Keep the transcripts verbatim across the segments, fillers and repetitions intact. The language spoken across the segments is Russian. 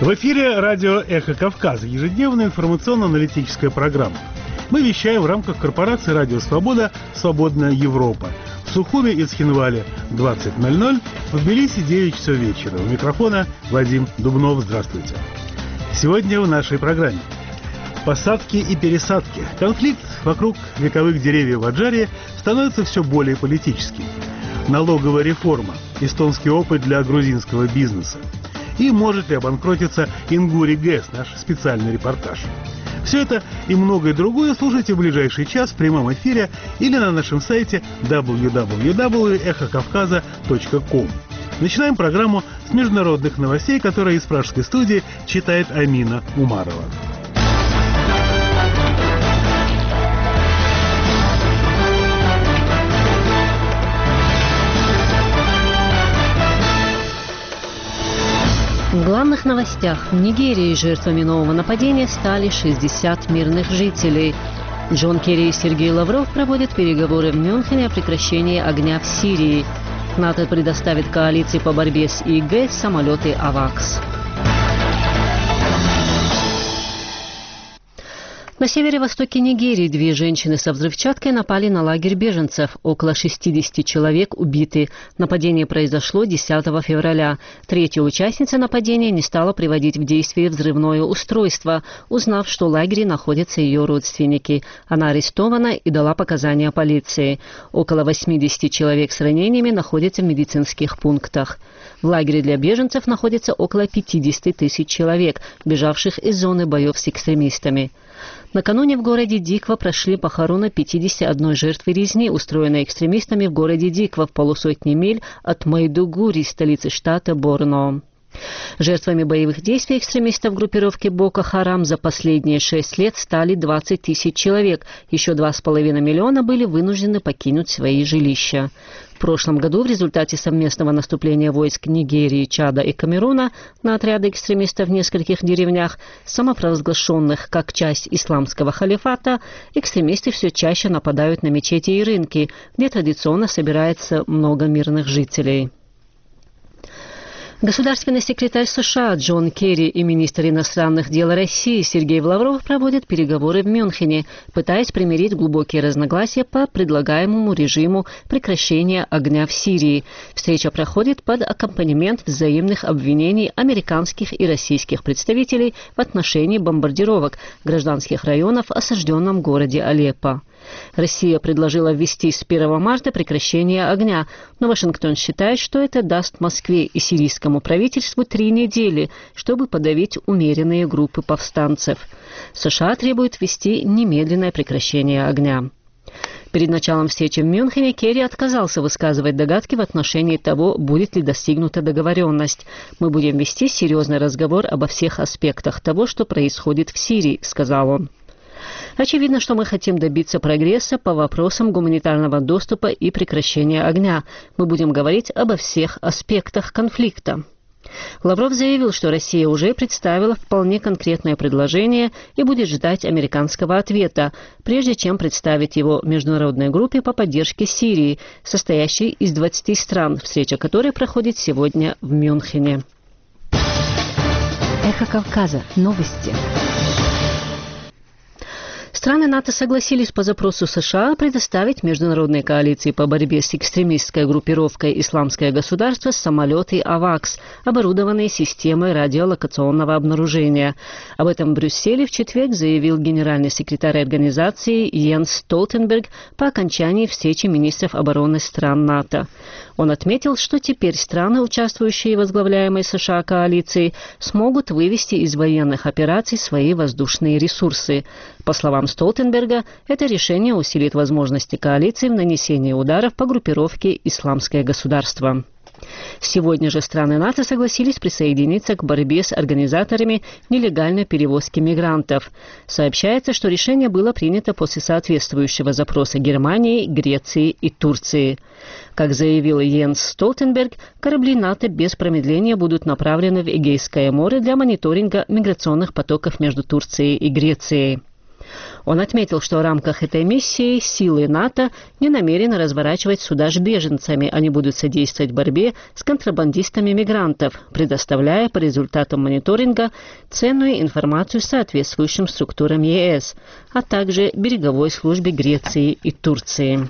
В эфире радио «Эхо Кавказа», ежедневная информационно-аналитическая программа. Мы вещаем в рамках корпорации «Радио Свобода. Свободная Европа». В Сухуме и Цхинвале двадцать ноль ноль, в Тбилиси девять часов вечера. У микрофона Вадим Дубнов. Здравствуйте. Сегодня в нашей программе посадки и пересадки. Конфликт вокруг вековых деревьев в Аджаре становится все более политическим. Налоговая реформа. Эстонский опыт для грузинского бизнеса. И может ли обанкротиться Ингури ГЭС, наш специальный репортаж. Все это и многое другое слушайте в ближайший час в прямом эфире или на нашем сайте дабл ю дабл ю дабл ю точка эхо кавказа точка ком. Начинаем программу с международных новостей, которые из пражской студии читает Амина Умарова. В главных новостях: в Нигерии жертвами нового нападения стали шестьдесят мирных жителей. Джон Керри и Сергей Лавров проводят переговоры в Мюнхене о прекращении огня в Сирии. НАТО предоставит коалиции по борьбе с ИГ самолеты «Авакс». На северо-востоке Нигерии две женщины со взрывчаткой напали на лагерь беженцев. Около шестидесяти человек убиты. Нападение произошло десятого февраля. Третья участница нападения не стала приводить в действие взрывное устройство, узнав, что в лагере находятся ее родственники. Она арестована и дала показания полиции. Около восьмидесяти человек с ранениями находятся в медицинских пунктах. В лагере для беженцев находится около пятидесяти тысяч человек, бежавших из зоны боев с экстремистами. Накануне в городе Диква прошли похороны пятидесяти одной жертвы резни, устроенной экстремистами в городе Диква в полусотни миль от Майдугури, столицы штата Борно. Жертвами боевых действий экстремистов группировки Боко Харам за последние шесть лет стали двадцать тысяч человек. Еще два с половиной миллиона были вынуждены покинуть свои жилища. В прошлом году в результате совместного наступления войск Нигерии, Чада и Камеруна на отряды экстремистов в нескольких деревнях, самопровозглашенных как часть исламского халифата, экстремисты все чаще нападают на мечети и рынки, где традиционно собирается много мирных жителей. Государственный секретарь США Джон Керри и министр иностранных дел России Сергей Лавров проводят переговоры в Мюнхене, пытаясь примирить глубокие разногласия по предлагаемому режиму прекращения огня в Сирии. Встреча проходит под аккомпанемент взаимных обвинений американских и российских представителей в отношении бомбардировок гражданских районов в осажденном городе Алеппо. Россия предложила ввести с первого марта прекращение огня, но Вашингтон считает, что это даст Москве и сирийскому правительству три недели, чтобы подавить умеренные группы повстанцев. США требуют ввести немедленное прекращение огня. Перед началом встречи в Мюнхене Керри отказался высказывать догадки в отношении того, будет ли достигнута договоренность. «Мы будем вести серьезный разговор обо всех аспектах того, что происходит в Сирии», — сказал он. Очевидно, что мы хотим добиться прогресса по вопросам гуманитарного доступа и прекращения огня. Мы будем говорить обо всех аспектах конфликта. Лавров заявил, что Россия уже представила вполне конкретное предложение и будет ждать американского ответа, прежде чем представить его международной группе по поддержке Сирии, состоящей из двадцати стран, встреча которой проходит сегодня в Мюнхене. Эхо Кавказа. Новости. Страны НАТО согласились по запросу США предоставить международной коалиции по борьбе с экстремистской группировкой «Исламское государство» самолеты «Авакс», оборудованные системой радиолокационного обнаружения. Об этом в Брюсселе в четверг заявил генеральный секретарь организации Йенс Столтенберг по окончании встречи министров обороны стран НАТО. Он отметил, что теперь страны, участвующие в возглавляемой США коалиции, смогут вывести из военных операций свои воздушные ресурсы. По словам Столтенберга, это решение усилит возможности коалиции в нанесении ударов по группировке «Исламское государство». Сегодня же страны НАТО согласились присоединиться к борьбе с организаторами нелегальной перевозки мигрантов. Сообщается, что решение было принято после соответствующего запроса Германии, Греции и Турции. Как заявил Йенс Столтенберг, корабли НАТО без промедления будут направлены в Эгейское море для мониторинга миграционных потоков между Турцией и Грецией. Он отметил, что в рамках этой миссии силы НАТО не намерены разворачивать суда с беженцами, они будут содействовать борьбе с контрабандистами мигрантов, предоставляя по результатам мониторинга ценную информацию соответствующим структурам ЕС, а также береговой службе Греции и Турции.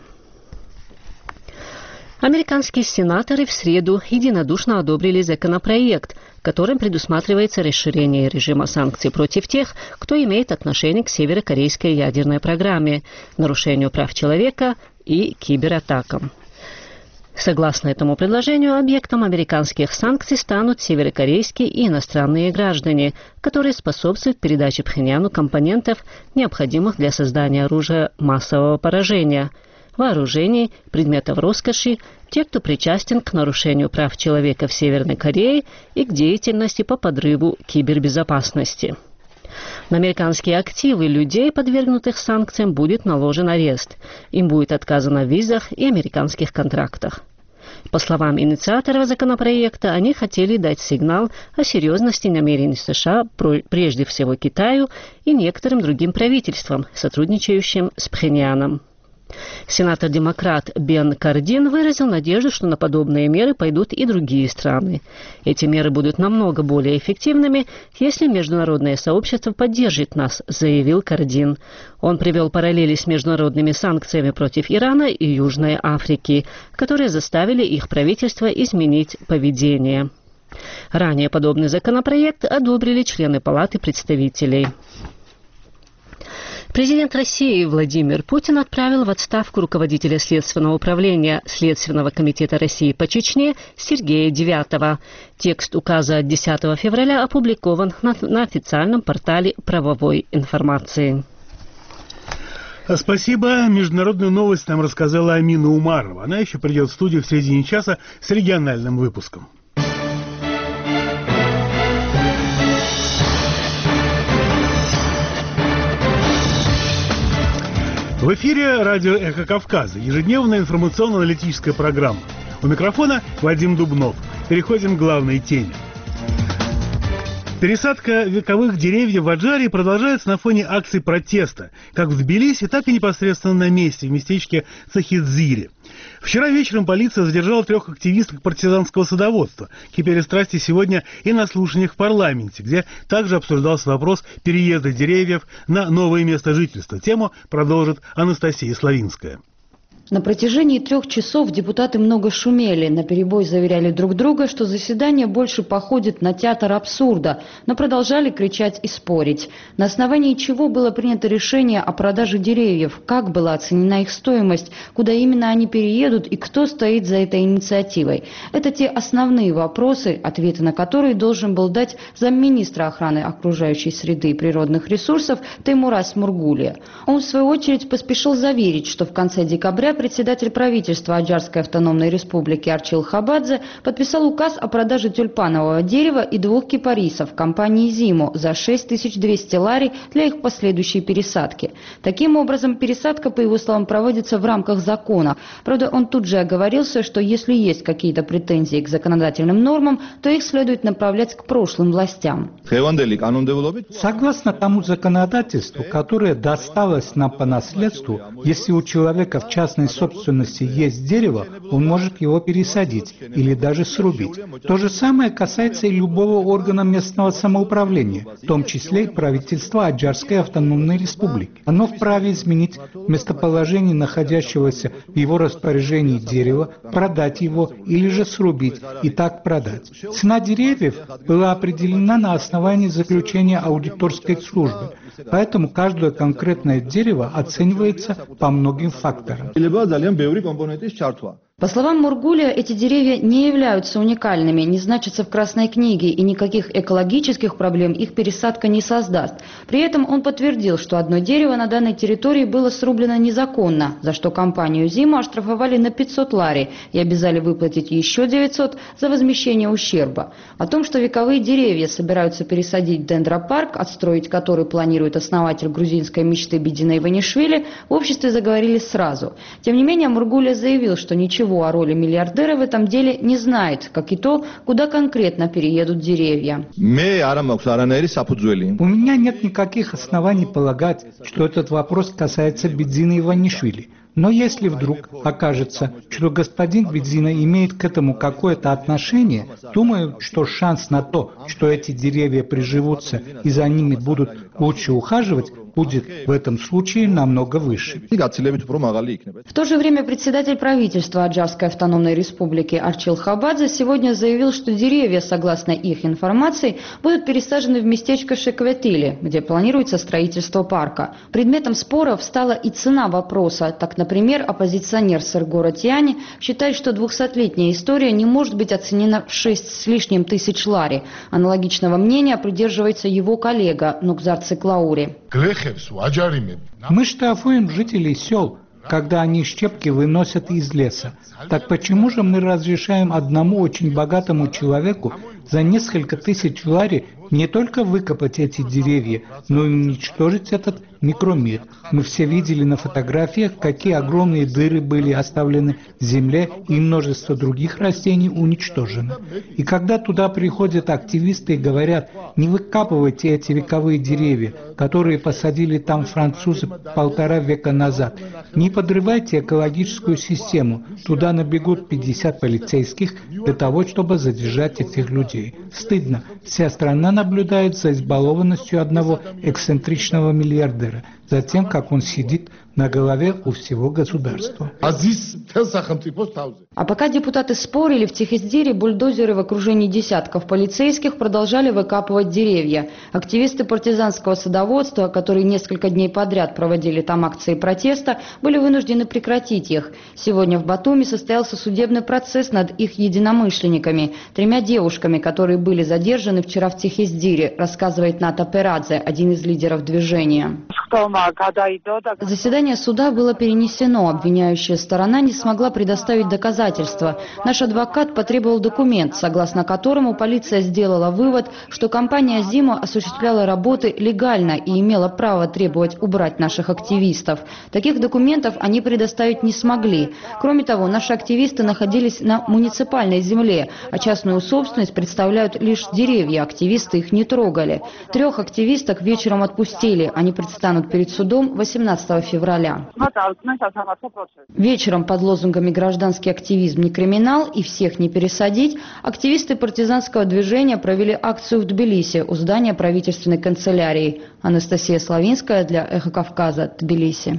Американские сенаторы в среду единодушно одобрили законопроект, которым предусматривается расширение режима санкций против тех, кто имеет отношение к северокорейской ядерной программе, нарушению прав человека и кибератакам. Согласно этому предложению, объектом американских санкций станут северокорейские и иностранные граждане, которые способствуют передаче Пхеньяну компонентов, необходимых для создания оружия массового поражения, вооружений, предметов роскоши, те, кто причастен к нарушению прав человека в Северной Корее и к деятельности по подрыву кибербезопасности. На американские активы людей, подвергнутых санкциям, будет наложен арест. Им будет отказано в визах и американских контрактах. По словам инициаторов законопроекта, они хотели дать сигнал о серьезности намерений США, прежде всего Китаю и некоторым другим правительствам, сотрудничающим с Пхеньяном. Сенатор-демократ Бен Кардин выразил надежду, что на подобные меры пойдут и другие страны. Эти меры будут намного более эффективными, если международное сообщество поддержит нас, заявил Кардин. Он привел параллели с международными санкциями против Ирана и Южной Африки, которые заставили их правительство изменить поведение. Ранее подобный законопроект одобрили члены Палаты представителей. Президент России Владимир Путин отправил в отставку руководителя Следственного управления Следственного комитета России по Чечне Сергея Девятова. Текст указа от десятого февраля опубликован на, на официальном портале правовой информации. Спасибо. Международную новость нам рассказала Амина Умарова. Она еще придет в студию в середине часа с региональным выпуском. В эфире радио «Эхо Кавказа», ежедневная информационно-аналитическая программа. У микрофона Вадим Дубнов. Переходим к главной теме. Пересадка вековых деревьев в Аджарии продолжается на фоне акций протеста, как в Тбилиси, так и непосредственно на месте, в местечке Цахидзире. Вчера вечером полиция задержала трех активисток партизанского садоводства. Кипели страсти сегодня и на слушаниях в парламенте, где также обсуждался вопрос переезда деревьев на новое место жительства. Тему продолжит Анастасия Славинская. На протяжении трех часов депутаты много шумели, наперебой заверяли друг друга, что заседание больше походит на театр абсурда, но продолжали кричать и спорить. На основании чего было принято решение о продаже деревьев, как была оценена их стоимость, куда именно они переедут и кто стоит за этой инициативой. Это те основные вопросы, ответы на которые должен был дать замминистра охраны окружающей среды и природных ресурсов Теймураз Мургулия. Он, в свою очередь, поспешил заверить, что в конце декабря председатель правительства Аджарской автономной республики Арчил Хабадзе подписал указ о продаже тюльпанового дерева и двух кипарисов компании «Зиму» за шесть тысяч двести лари для их последующей пересадки. Таким образом, пересадка, по его словам, проводится в рамках закона. Правда, он тут же оговорился, что если есть какие-то претензии к законодательным нормам, то их следует направлять к прошлым властям. Согласно тому законодательству, которое досталось нам по наследству, если у человека в частной собственности есть дерево, он может его пересадить или даже срубить. То же самое касается и любого органа местного самоуправления, в том числе и правительства Аджарской автономной республики. Оно вправе изменить местоположение находящегося в его распоряжении дерева, продать его или же срубить и так продать. Цена деревьев была определена на основании заключения аудиторской службы, поэтому каждое конкретное дерево оценивается по многим факторам. По словам Мургулия, эти деревья не являются уникальными, не значатся в Красной книге, и никаких экологических проблем их пересадка не создаст. При этом он подтвердил, что одно дерево на данной территории было срублено незаконно, за что компанию «Зиму» оштрафовали на пятьсот лари и обязали выплатить еще девятьсот за возмещение ущерба. О том, что вековые деревья собираются пересадить в дендропарк, отстроить который планирует основатель грузинской мечты Бидина Иванишвили, в обществе заговорили сразу. Тем не менее, Мургулия заявил, что ничего ничего о роли миллиардера в этом деле не знает, как и то, куда конкретно переедут деревья. У меня нет никаких оснований полагать, что этот вопрос касается Бедзина Иванишвили. Но если вдруг окажется, что господин Бедзина имеет к этому какое-то отношение, думаю, что шанс на то, что эти деревья приживутся и за ними будут лучше ухаживать, будет в этом случае намного выше. В то же время председатель правительства Аджарской автономной республики Арчил Хабадзе сегодня заявил, что деревья, согласно их информации, будут пересажены в местечко Шекветили, где планируется строительство парка. Предметом споров стала и цена вопроса. Так, например, оппозиционер Сергора Тиани считает, что двухсотлетняя история не может быть оценена в шесть с лишним тысяч лари. Аналогичного мнения придерживается его коллега Нукзар Циклаури. Мы штрафуем жителей сел, когда они щепки выносят из леса. Так почему же мы разрешаем одному очень богатому человеку за несколько тысяч лари не только выкопать эти деревья, но и уничтожить этот микромир? Мы все видели на фотографиях, какие огромные дыры были оставлены в земле, и множество других растений уничтожено. И когда туда приходят активисты и говорят: не выкапывайте эти вековые деревья, которые посадили там французы полтора века назад, не подрывайте экологическую систему, туда набегут пятьдесят полицейских для того, чтобы задержать этих людей. Стыдно. Вся страна наблюдает за избалованностью одного эксцентричного миллиардера, за тем, как он сидит на голове у всего государства. А пока депутаты спорили, в Тихиздире бульдозеры в окружении десятков полицейских продолжали выкапывать деревья. Активисты партизанского садоводства, которые несколько дней подряд проводили там акции протеста, были вынуждены прекратить их. Сегодня в Батуми состоялся судебный процесс над их единомышленниками, тремя девушками, которые были задержаны вчера в Тихиздире, рассказывает Ната Перадзе, один из лидеров движения. Заседание суда было перенесено. Обвиняющая сторона не смогла предоставить доказательства. Наш адвокат потребовал документ, согласно которому полиция сделала вывод, что компания «Зима» осуществляла работы легально и имела право требовать убрать наших активистов. Таких документов они предоставить не смогли. Кроме того, наши активисты находились на муниципальной земле, а частную собственность представляют лишь деревья. Активисты их не трогали. Трех активисток вечером отпустили. Они предстанут перед судом восемнадцатого февраля. Вечером под лозунгами «Гражданский активизм не криминал» и «Всех не пересадить» активисты партизанского движения провели акцию в Тбилиси у здания правительственной канцелярии. Анастасия Славинская для «Эхо Кавказа», Тбилиси.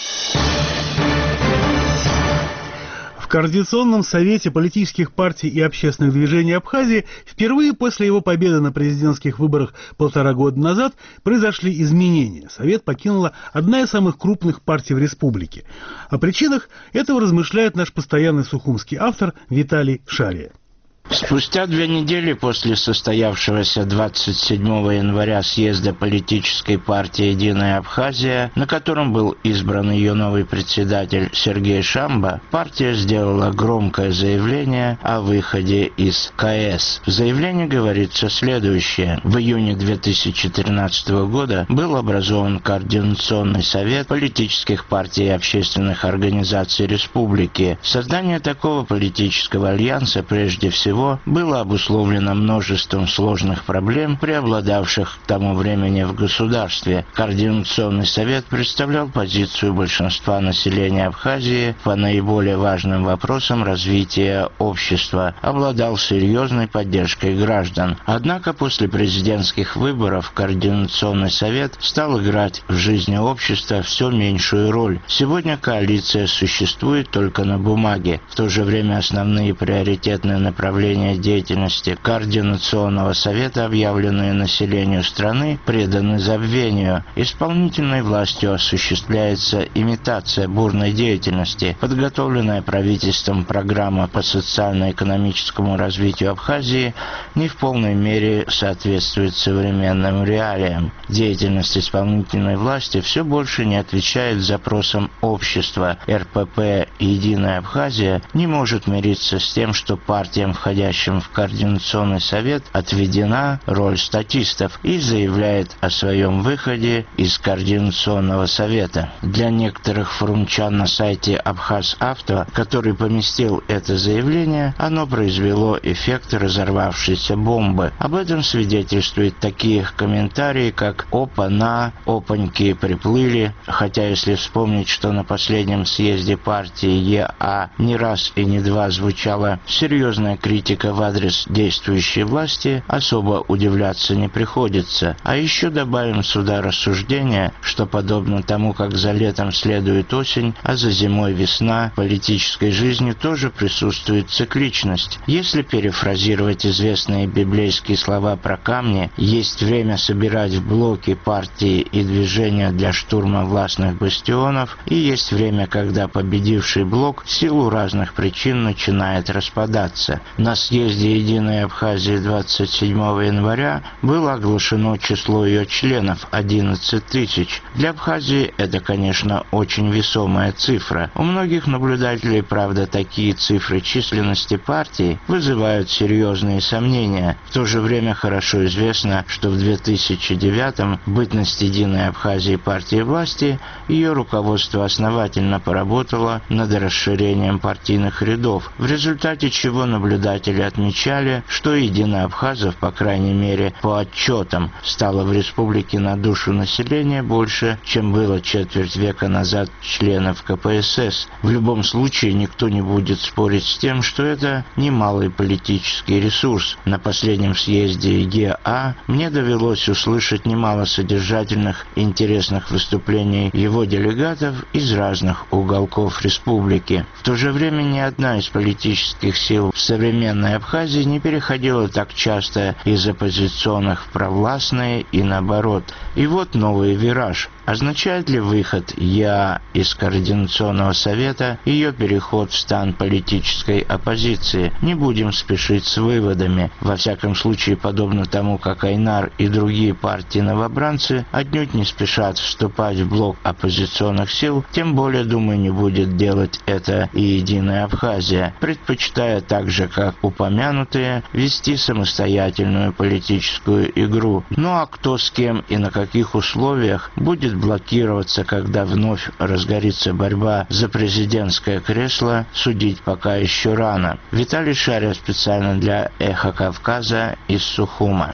В Координационном совете политических партий и общественных движений Абхазии впервые после его победы на президентских выборах полтора года назад произошли изменения. Совет покинула одна из самых крупных партий в республике. О причинах этого размышляет наш постоянный сухумский автор Виталий Шария. Спустя две недели после состоявшегося двадцать седьмого января съезда политической партии «Единая Абхазия», на котором был избран ее новый председатель Сергей Шамба, партия сделала громкое заявление о выходе из ка эс. В заявлении говорится следующее. В июне две тысячи тринадцатого года был образован Координационный совет политических партий и общественных организаций республики. Создание такого политического альянса прежде всего было обусловлено множеством сложных проблем, преобладавших к тому времени в государстве. Координационный совет представлял позицию большинства населения Абхазии по наиболее важным вопросам развития общества, обладал серьезной поддержкой граждан. Однако после президентских выборов Координационный совет стал играть в жизни общества все меньшую роль. Сегодня коалиция существует только на бумаге. В то же время основные приоритетные направления деятельности Координационного совета, объявленные населению страны, преданы забвению. Исполнительной властью осуществляется имитация бурной деятельности. Подготовленная правительством программа по социально-экономическому развитию Абхазии не в полной мере соответствует современным реалиям. Деятельность исполнительной власти все больше не отвечает запросам общества. эр пэ пэ «Единая Абхазия» не может мириться с тем, что партиям, входящим входящим в Координационный совет, отведена роль статистов и заявляет о своем выходе из Координационного совета. Для некоторых форумчан на сайте Абхаз-Авто, который поместил это заявление, оно произвело эффект разорвавшейся бомбы. Об этом свидетельствуют такие комментарии, как «Опа-на», «Опаньки приплыли», хотя если вспомнить, что на последнем съезде партии ЕА не раз и не два звучала серьезная критика в адрес действующей власти, особо удивляться не приходится. А еще добавим сюда рассуждение, что подобно тому, как за летом следует осень, а за зимой весна, в политической жизни тоже присутствует цикличность. Если перефразировать известные библейские слова про камни, есть время собирать в блоки партии и движения для штурма властных бастионов, и есть время, когда победивший блок в силу разных причин начинает распадаться. На съезде Единой Абхазии двадцать седьмого января было оглашено число ее членов – одиннадцать тысяч. Для Абхазии это, конечно, очень весомая цифра. У многих наблюдателей, правда, такие цифры численности партии вызывают серьезные сомнения. В то же время хорошо известно, что в две тысячи девятом, в бытность Единой Абхазии партии власти, ее руководство основательно поработало над расширением партийных рядов, в результате чего наблюдатели отмечали, что единоабхазов, по крайней мере по отчетам, стало в республике на душу населения больше, чем было четверть века назад членов ка пэ эс эс. В любом случае никто не будет спорить с тем, что это немалый политический ресурс. На последнем съезде ЕА мне довелось услышать немало содержательных и интересных выступлений его делегатов из разных уголков республики. В то же время ни одна из политических сил в современной Абхазии не переходила так часто из оппозиционных в провластные и наоборот. И вот новый вираж. Означает ли выход ЕА из Координационного совета ее переход в стан политической оппозиции? Не будем спешить с выводами. Во всяком случае, подобно тому, как Айнар и другие партии-новобранцы отнюдь не спешат вступать в блок оппозиционных сил, тем более, думаю, не будет делать это и Единая Абхазия, предпочитая так же, как упомянутые, вести самостоятельную политическую игру. Ну а кто с кем и на каких условиях будет блокироваться, когда вновь разгорится борьба за президентское кресло, судить пока еще рано. Виталий Шария специально для «Эхо Кавказа» из Сухума.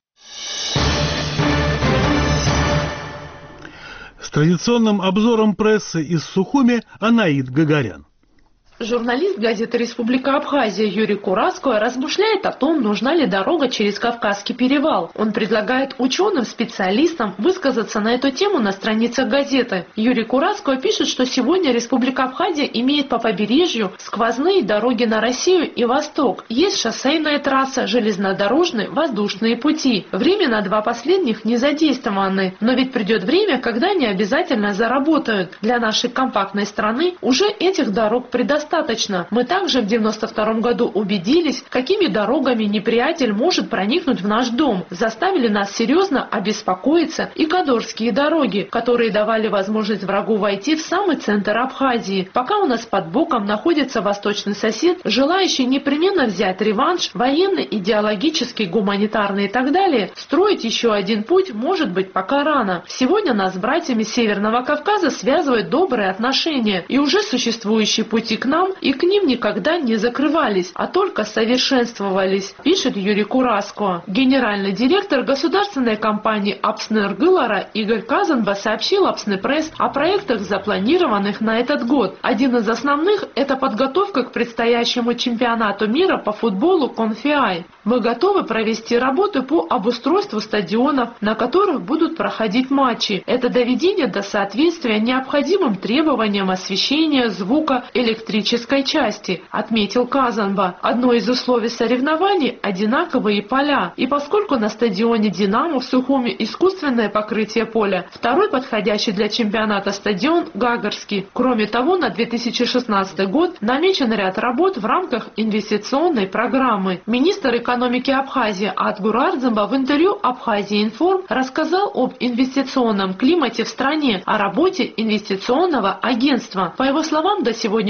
С традиционным обзором прессы из Сухуми Анаид Гагарян. Журналист газеты «Республика Абхазия» Юрий Кураско размышляет о том, нужна ли дорога через Кавказский перевал. Он предлагает ученым, специалистам высказаться на эту тему на страницах газеты. Юрий Кураско пишет, что сегодня Республика Абхазия имеет по побережью сквозные дороги на Россию и Восток. Есть шоссейная трасса, железнодорожные, воздушные пути. Временно два последних не задействованы, но ведь придет время, когда они обязательно заработают. Для нашей компактной страны уже этих дорог предостаточно. Достаточно. Мы также в девяносто втором году убедились, какими дорогами неприятель может проникнуть в наш дом. Заставили нас серьезно обеспокоиться и кадорские дороги, которые давали возможность врагу войти в самый центр Абхазии. Пока у нас под боком находится восточный сосед, желающий непременно взять реванш, военный, идеологический, гуманитарный и так далее, строить еще один путь может быть пока рано. Сегодня нас с братьями Северного Кавказа связывают добрые отношения, и уже существующие пути к нам и к ним никогда не закрывались, а только совершенствовались, пишет Юрий Кураско. Генеральный директор государственной компании «Апснергылара» Игорь Казанба сообщил «Апснепресс» о проектах, запланированных на этот год. Один из основных – это подготовка к предстоящему чемпионату мира по футболу «Конфиай». Мы готовы провести работы по обустройству стадионов, на которых будут проходить матчи. Это доведение до соответствия необходимым требованиям освещения, звука, электрической части, отметил Казанба. Одно из условий соревнований – одинаковые поля. И поскольку на стадионе «Динамо» в Сухуми искусственное покрытие поля, второй подходящий для чемпионата стадион – Гагарский. Кроме того, на две тысячи шестнадцатый год намечен ряд работ в рамках инвестиционной программы. Министр экономики Абхазии Атгур Ардземба в интервью «Абхазия Информ» рассказал об инвестиционном климате в стране, о работе инвестиционного агентства. По его словам, до сегодняшнего дня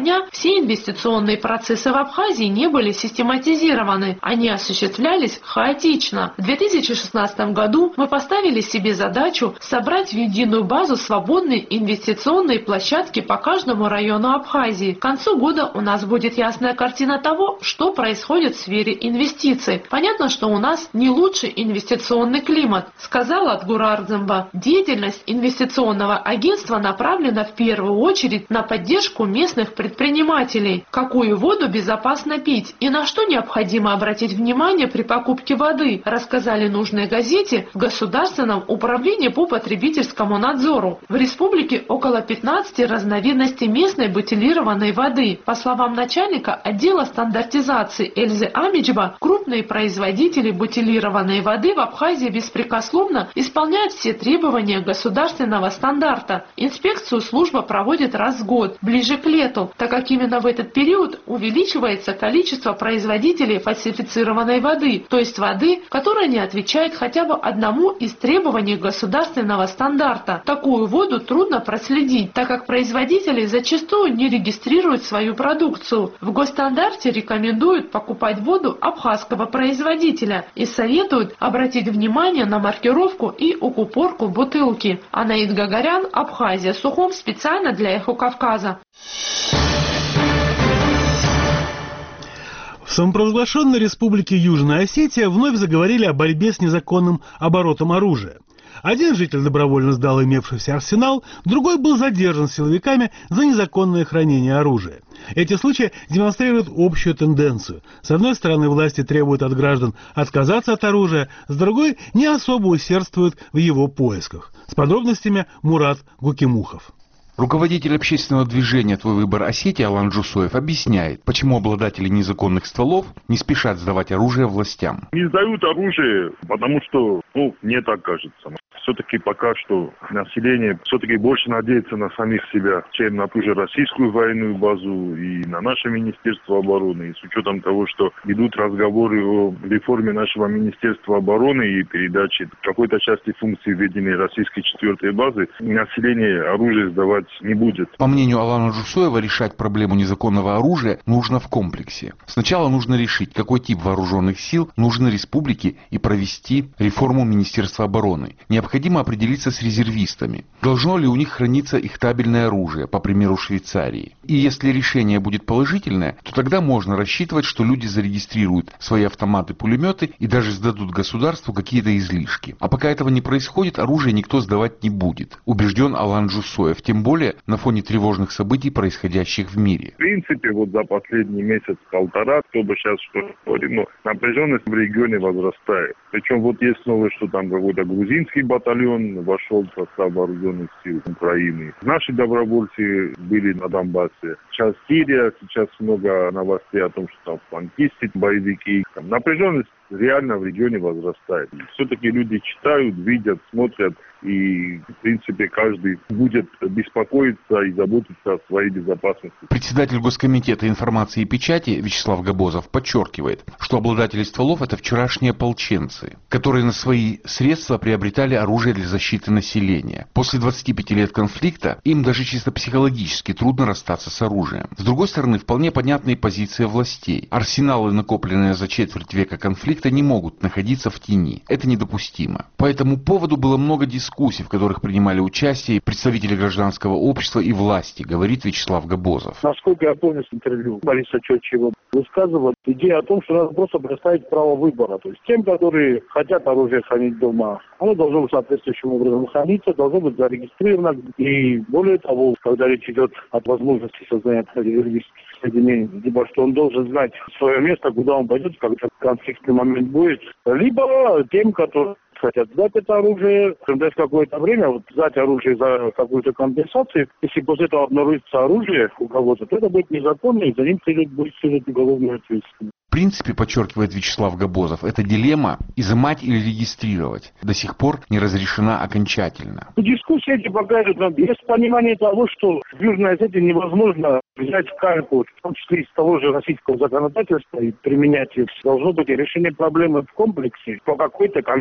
дня все инвестиционные процессы в Абхазии не были систематизированы, они осуществлялись хаотично. В две тысячи шестнадцатом году мы поставили себе задачу собрать в единую базу свободные инвестиционные площадки по каждому району Абхазии. К концу года у нас будет ясная картина того, что происходит в сфере инвестиций. Понятно, что у нас не лучший инвестиционный климат, сказал Адгур Ардземба. Деятельность инвестиционного агентства направлена в первую очередь на поддержку местных предпринимателей. Какую воду безопасно пить и на что необходимо обратить внимание при покупке воды, рассказали нужной газете в Государственном управлении по потребительскому надзору. В республике около пятнадцати разновидностей местной бутилированной воды. По словам начальника отдела стандартизации Эльзы Амичба, крупные производители бутилированной воды в Абхазии беспрекословно исполняют все требования государственного стандарта. Инспекцию служба проводит раз в год, ближе к лету, так как именно в этот период увеличивается количество производителей фальсифицированной воды, то есть воды, которая не отвечает хотя бы одному из требований государственного стандарта. Такую воду трудно проследить, так как производители зачастую не регистрируют свою продукцию. В госстандарте рекомендуют покупать воду абхазского производителя и советуют обратить внимание на маркировку и укупорку бутылки. Анаид Гагарян, Абхазия, Сухум, специально для Эхо Кавказа. В самопровозглашенной республике Южная Осетия вновь заговорили о борьбе с незаконным оборотом оружия. Один житель добровольно сдал имевшийся арсенал, другой был задержан силовиками за незаконное хранение оружия. Эти случаи демонстрируют общую тенденцию. С одной стороны, власти требуют от граждан отказаться от оружия, с другой не особо усердствуют в его поисках. С подробностями Мурат Гукимухов. Руководитель общественного движения «Твой выбор Осетии» Алан Джусоев объясняет, почему обладатели незаконных стволов не спешат сдавать оружие властям. Не сдают оружие, потому что, ну, мне так кажется. Все-таки пока что население все-таки больше надеется на самих себя, чем на ту же российскую военную базу и на наше Министерство обороны. И с учетом того, что идут разговоры о реформе нашего Министерства обороны и передаче какой-то части функций введения российской четвертой базы, население оружие сдавать не будет. По мнению Алана Джусоева, решать проблему незаконного оружия нужно в комплексе. Сначала нужно решить, какой тип вооруженных сил нужен республике и провести реформу Министерства обороны. Необходимо определиться с резервистами. Должно ли у них храниться их табельное оружие, по примеру Швейцарии. И если решение будет положительное, то тогда можно рассчитывать, что люди зарегистрируют свои автоматы-пулеметы и даже сдадут государству какие-то излишки. А пока этого не происходит, оружие никто сдавать не будет, убежден Алан Джусоев, тем более на фоне тревожных событий, происходящих в мире. В принципе, вот за последний месяц-полтора, кто бы сейчас что говорил, но напряженность в регионе возрастает. Причем вот есть новость, что там какой-то грузинский батальон вошел в состав вооруженных сил Украины. Наши добровольцы были на Донбассе. Сейчас Сирия, сейчас много новостей о том, что там фланкисты, боевики. Там напряженность реально в регионе возрастает. Все-таки люди читают, видят, смотрят, и, в принципе, каждый будет беспокоиться и заботиться о своей безопасности. Председатель Госкомитета информации и печати Вячеслав Габозов подчеркивает, что обладатели стволов – это вчерашние ополченцы, которые на свои средства приобретали оружие для защиты населения. После двадцати пяти лет конфликта им даже чисто психологически трудно расстаться с оружием. С другой стороны, вполне понятная позиция властей. Арсеналы, накопленные за четверть века конфликта, не могут находиться в тени. Это недопустимо. По этому поводу было много дискуссий, в которых принимали участие представители гражданского общества и власти, говорит Вячеслав Габозов. Насколько я помню с интервью Бориса Чотчева, высказывал идею о том, что надо просто предоставить право выбора. То есть тем, которые хотят оружие хранить дома, оно должно быть соответствующим образом храниться, должно быть зарегистрировано. И более того, когда речь идет о возможности создания резервистских соединений, либо что он должен знать свое место, куда он пойдет, когда конфликтный момент будет, либо тем, которые хотят сдать это оружие, через какое-то время вот, сдать оружие за какую-то компенсацию. Если после этого обнаружится оружие у кого-то, то это будет незаконно, и за ним будет следовать уголовную ответственность. В принципе, подчеркивает Вячеслав Габозов, эта дилемма изымать или регистрировать до сих пор не разрешена окончательно. Дискуссии эти покажут нам, есть понимание того, что в Южной Осетии невозможно взять карту, в том числе из того же российского законодательства, и применять их. Должно быть решение проблемы в комплексе по какой-то конкретной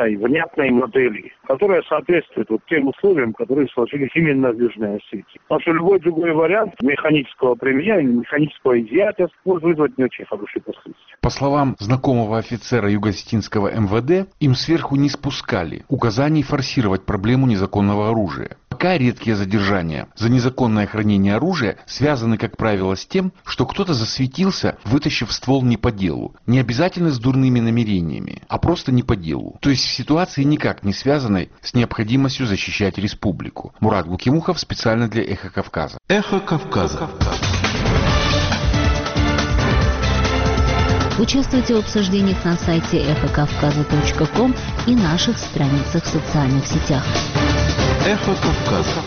понятной, внятной модели, которая соответствует вот тем условиям, которые сложились именно в Южной Осетии. Потому что любой другой вариант механического применения, механического изъятия может вызвать не очень хорошие последствия. По словам знакомого офицера Юго-Осетинского эм вэ дэ, им сверху не спускали указаний форсировать проблему незаконного оружия. Пока редкие задержания за незаконное хранение оружия связаны, как правило, с тем, что кто-то засветился, вытащив ствол не по делу. Не обязательно с дурными намерениями, а просто не по делу. То есть в ситуации никак не связанной с необходимостью защищать республику. Мурат Букимухов специально для «Эхо Кавказа». «Эхо Кавказа». Участвуйте в обсуждениях на сайте эхо кавказа точка ком и наших страницах в социальных сетях. «Эхо Кавказа».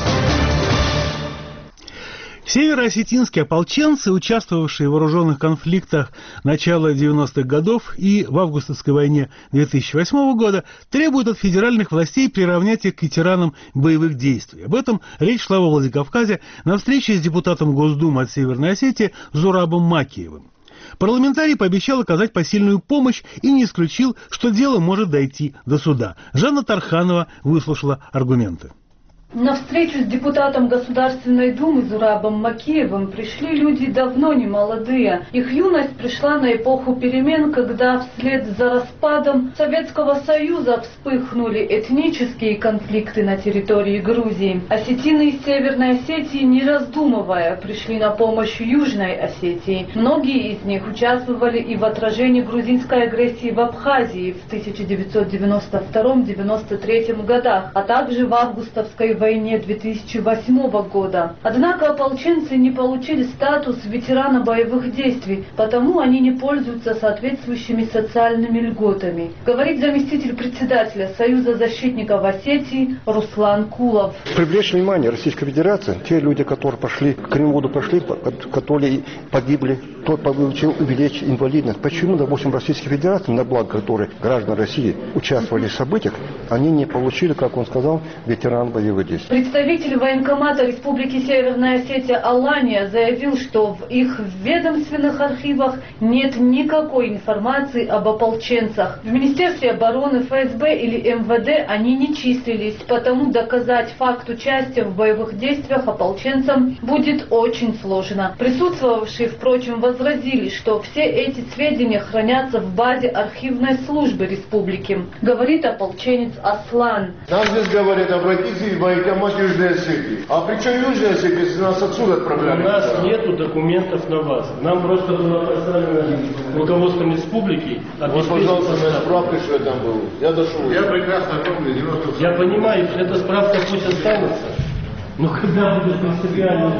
Североосетинские ополченцы, участвовавшие в вооруженных конфликтах начала девяностых годов и в августовской войне две тысячи восьмого года, требуют от федеральных властей приравнять их к ветеранам боевых действий. Об этом речь шла во Владикавказе на встрече с депутатом Госдумы от Северной Осетии Зурабом Макеевым. Парламентарий пообещал оказать посильную помощь и не исключил, что дело может дойти до суда. Жанна Тарханова выслушала аргументы. На встречу с депутатом Государственной Думы Зурабом Макеевым пришли люди давно не молодые. Их юность пришла на эпоху перемен, когда вслед за распадом Советского Союза вспыхнули этнические конфликты на территории Грузии. Осетины из Северной Осетии, не раздумывая, пришли на помощь Южной Осетии. Многие из них участвовали и в отражении грузинской агрессии в Абхазии в тысяча девятьсот девяносто втором — девяносто третьем годах, а также в августовской войне две тысячи восьмого года. Однако ополченцы не получили статус ветерана боевых действий, потому они не пользуются соответствующими социальными льготами, говорит заместитель председателя Союза защитников Осетии Руслан Кулов. Привлечь внимание Российской Федерации, те люди, которые пошли, к Кремлю пошли, которые погибли, тот получил увеличить инвалидность. Почему, допустим, Российской Федерации, на благо которой граждан России участвовали в событиях, они не получили, как он сказал, ветеран боевых действий? Представитель военкомата Республики Северная Осетия Алания заявил, что в их ведомственных архивах нет никакой информации об ополченцах. В Министерстве обороны, эф эс бэ или эм вэ дэ они не числились, потому доказать факт участия в боевых действиях ополченцам будет очень сложно. Присутствовавшие, впрочем, возразили, что все эти сведения хранятся в базе архивной службы республики, говорит ополченец Аслан. Нам здесь говорят, обратитесь в военкомат Южной Осетии. А при чем Южная Осетия, если нас отсюда отправляли? У нас нету документов на вас. Нам просто было поставлено руководством республики. Вот, пожалуйста, моя справка, что я там был. Я дошел. Я прекрасно помню. Я понимаю, эта справка пусть останется. Но когда будет принципиально,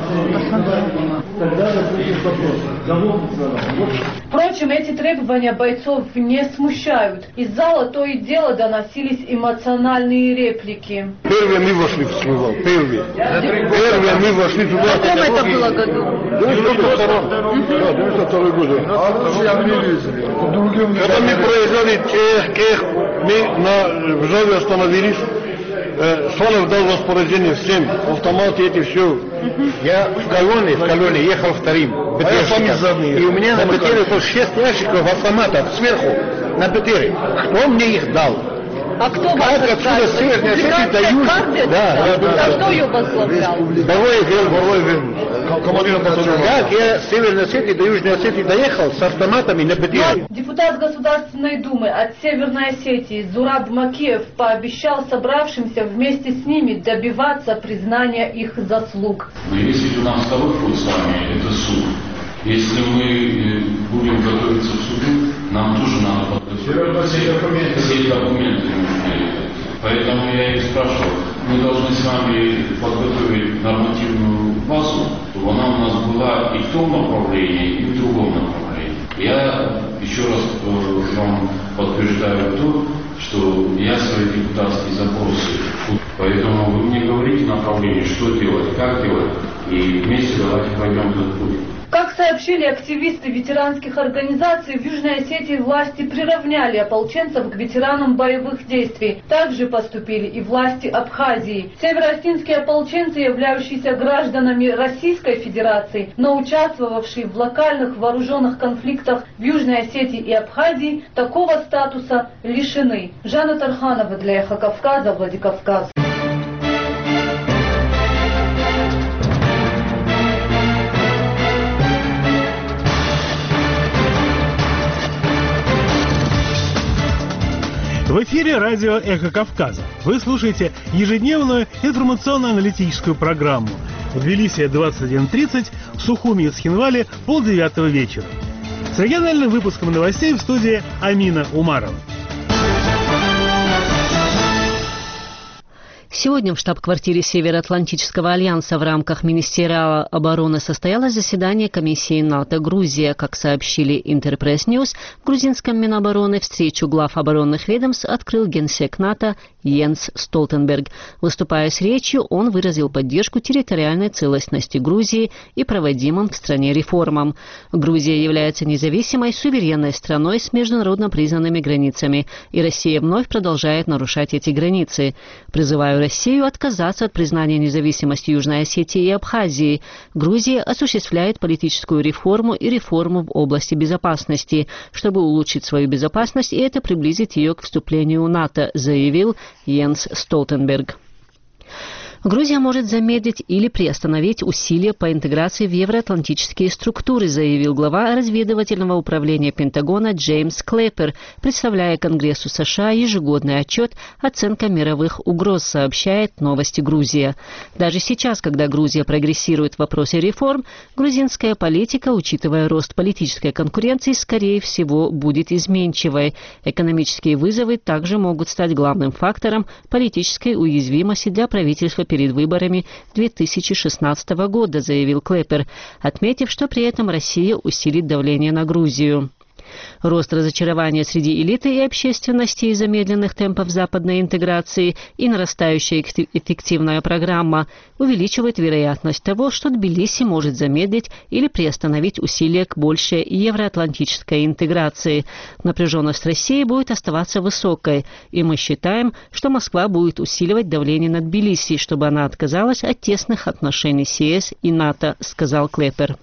тогда возникнет вопрос. Кого Впрочем, эти требования бойцов не смущают. Из зала то и дело доносились эмоциональные реплики. Первые мы вошли в Смывал. Первые. Первые мы вошли туда. В каком это было году? девяносто втором. Да, девяносто второй год. Когда мы проезжали Кех, мы на Вжаве остановились. Солов дал распоряжение всем, автоматы эти все. Я в колонне, в колонне ехал вторым. А я сами задние. И у меня на БТРе вот шесть ящиков автоматов сверху на БТРе. Кто мне их дал? А кто как вас отсюда с Северной Осетии до Южной? Да, да, да, да. А кто ее возглавлял? Боровой Вен, Боровой Вен. Командиром батальона. Как я с Северной Осетии до Южной Осетии доехал с автоматами на БТРе? Депутат Государственной Думы от Северной Осетии Зураб Макеев пообещал собравшимся вместе с ними добиваться признания их заслуг. Но если у нас второй путь с вами, это суд. Если мы будем готовиться к суду, нам тоже надо подготовить все документы. Все документы нужны. Поэтому я и спрашивал, мы должны с вами подготовить нормативную базу, чтобы она у нас была и в том направлении, и в другом направлении. Я еще раз вам подтверждаю то, что я свои депутатские запросы. Поэтому вы мне говорите направление, что делать, как делать, и вместе давайте пойдем этот путь. Как сообщили активисты ветеранских организаций, в Южной Осетии власти приравняли ополченцев к ветеранам боевых действий. Также поступили и власти Абхазии. Североосетинские ополченцы, являющиеся гражданами Российской Федерации, но участвовавшие в локальных вооруженных конфликтах в Южной Осетии и Абхазии, такого статуса лишены. Жанна Тарханова для Эхо Кавказа, Владикавказ. В эфире радио «Эхо Кавказа». Вы слушаете ежедневную информационно-аналитическую программу. В Тбилиси двадцать один тридцать, в Сухуми и Цхинвале полдевятого вечера. С региональным выпуском новостей в студии Амина Умарова. Сегодня в штаб-квартире Североатлантического альянса в рамках Министерства обороны состоялось заседание комиссии НАТО «Грузия». Как сообщили Интерпресс Ньюс, в грузинском Минобороны встречу глав оборонных ведомств открыл генсек НАТО Йенс Столтенберг. Выступая с речью, он выразил поддержку территориальной целостности Грузии и проводимым в стране реформам. Грузия является независимой, суверенной страной с международно признанными границами, и Россия вновь продолжает нарушать эти границы. Призываю Россию отказаться от признания независимости Южной Осетии и Абхазии. Грузия осуществляет политическую реформу и реформу в области безопасности, чтобы улучшить свою безопасность, и это приблизит ее к вступлению в НАТО, заявил Йенс Столтенберг. Грузия может замедлить или приостановить усилия по интеграции в евроатлантические структуры, заявил глава разведывательного управления Пентагона Джеймс Клэпер, представляя Конгрессу США ежегодный отчет «Оценка мировых угроз», сообщает «Новости Грузия». Даже сейчас, когда Грузия прогрессирует в вопросе реформ, грузинская политика, учитывая рост политической конкуренции, скорее всего, будет изменчивой. Экономические вызовы также могут стать главным фактором политической уязвимости для правительства перед выборами две тысячи шестнадцатого года, заявил Клэпер, отметив, что при этом Россия усилит давление на Грузию. Рост разочарования среди элиты и общественности из-за медленных темпов западной интеграции и нарастающая эффективная программа увеличивает вероятность того, что Тбилиси может замедлить или приостановить усилия к большей евроатлантической интеграции. Напряженность России будет оставаться высокой, и мы считаем, что Москва будет усиливать давление на Тбилиси, чтобы она отказалась от тесных отношений с ЕС и НАТО, сказал Клэпер.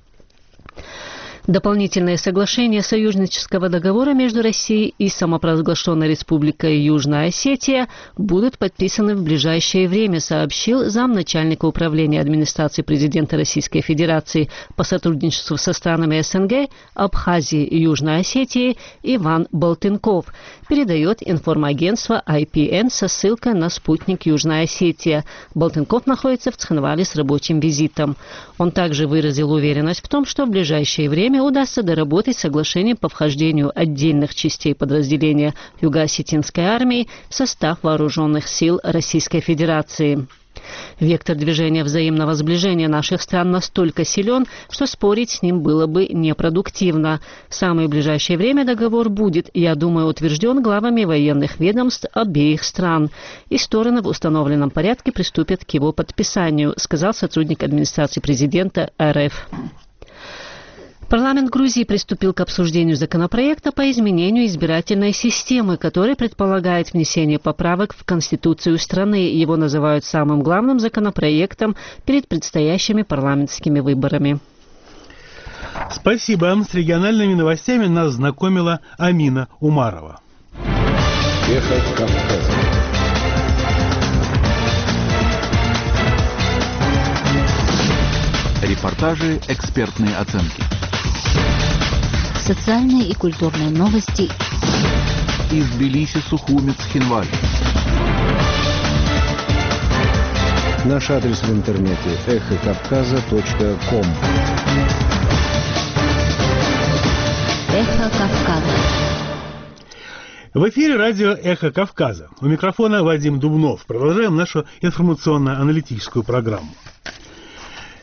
Дополнительные соглашения союзнического договора между Россией и самопровозглашенной Республикой Южная Осетия будут подписаны в ближайшее время, сообщил замначальника управления администрации президента Российской Федерации по сотрудничеству со странами СНГ, Абхазии и Южной Осетии Иван Болтынков. Передает информагентство ай пи эн со ссылкой на спутник Южная Осетия. Болтынков находится в Цхинвале с рабочим визитом. Он также выразил уверенность в том, что в ближайшее время удастся доработать соглашение по вхождению отдельных частей подразделения Юго-Осетинской армии в состав вооруженных сил Российской Федерации. Вектор движения взаимного сближения наших стран настолько силен, что спорить с ним было бы непродуктивно. В самое ближайшее время договор будет, я думаю, утвержден главами военных ведомств обеих стран, и стороны в установленном порядке приступят к его подписанию, сказал сотрудник администрации президента эр эф. Парламент Грузии приступил к обсуждению законопроекта по изменению избирательной системы, который предполагает внесение поправок в Конституцию страны. Его называют самым главным законопроектом перед предстоящими парламентскими выборами. Спасибо. С региональными новостями нас знакомила Амина Умарова. Эхо Кавказа. Репортажи, экспертные оценки. Социальные и культурные новости из Тбилиси, Сухуми, Цхинвале. Наш адрес в интернете эхо кавказа точка ком. Эхо Кавказа. В эфире радио «Эхо Кавказа». У микрофона Вадим Дубнов. Продолжаем нашу информационно-аналитическую программу.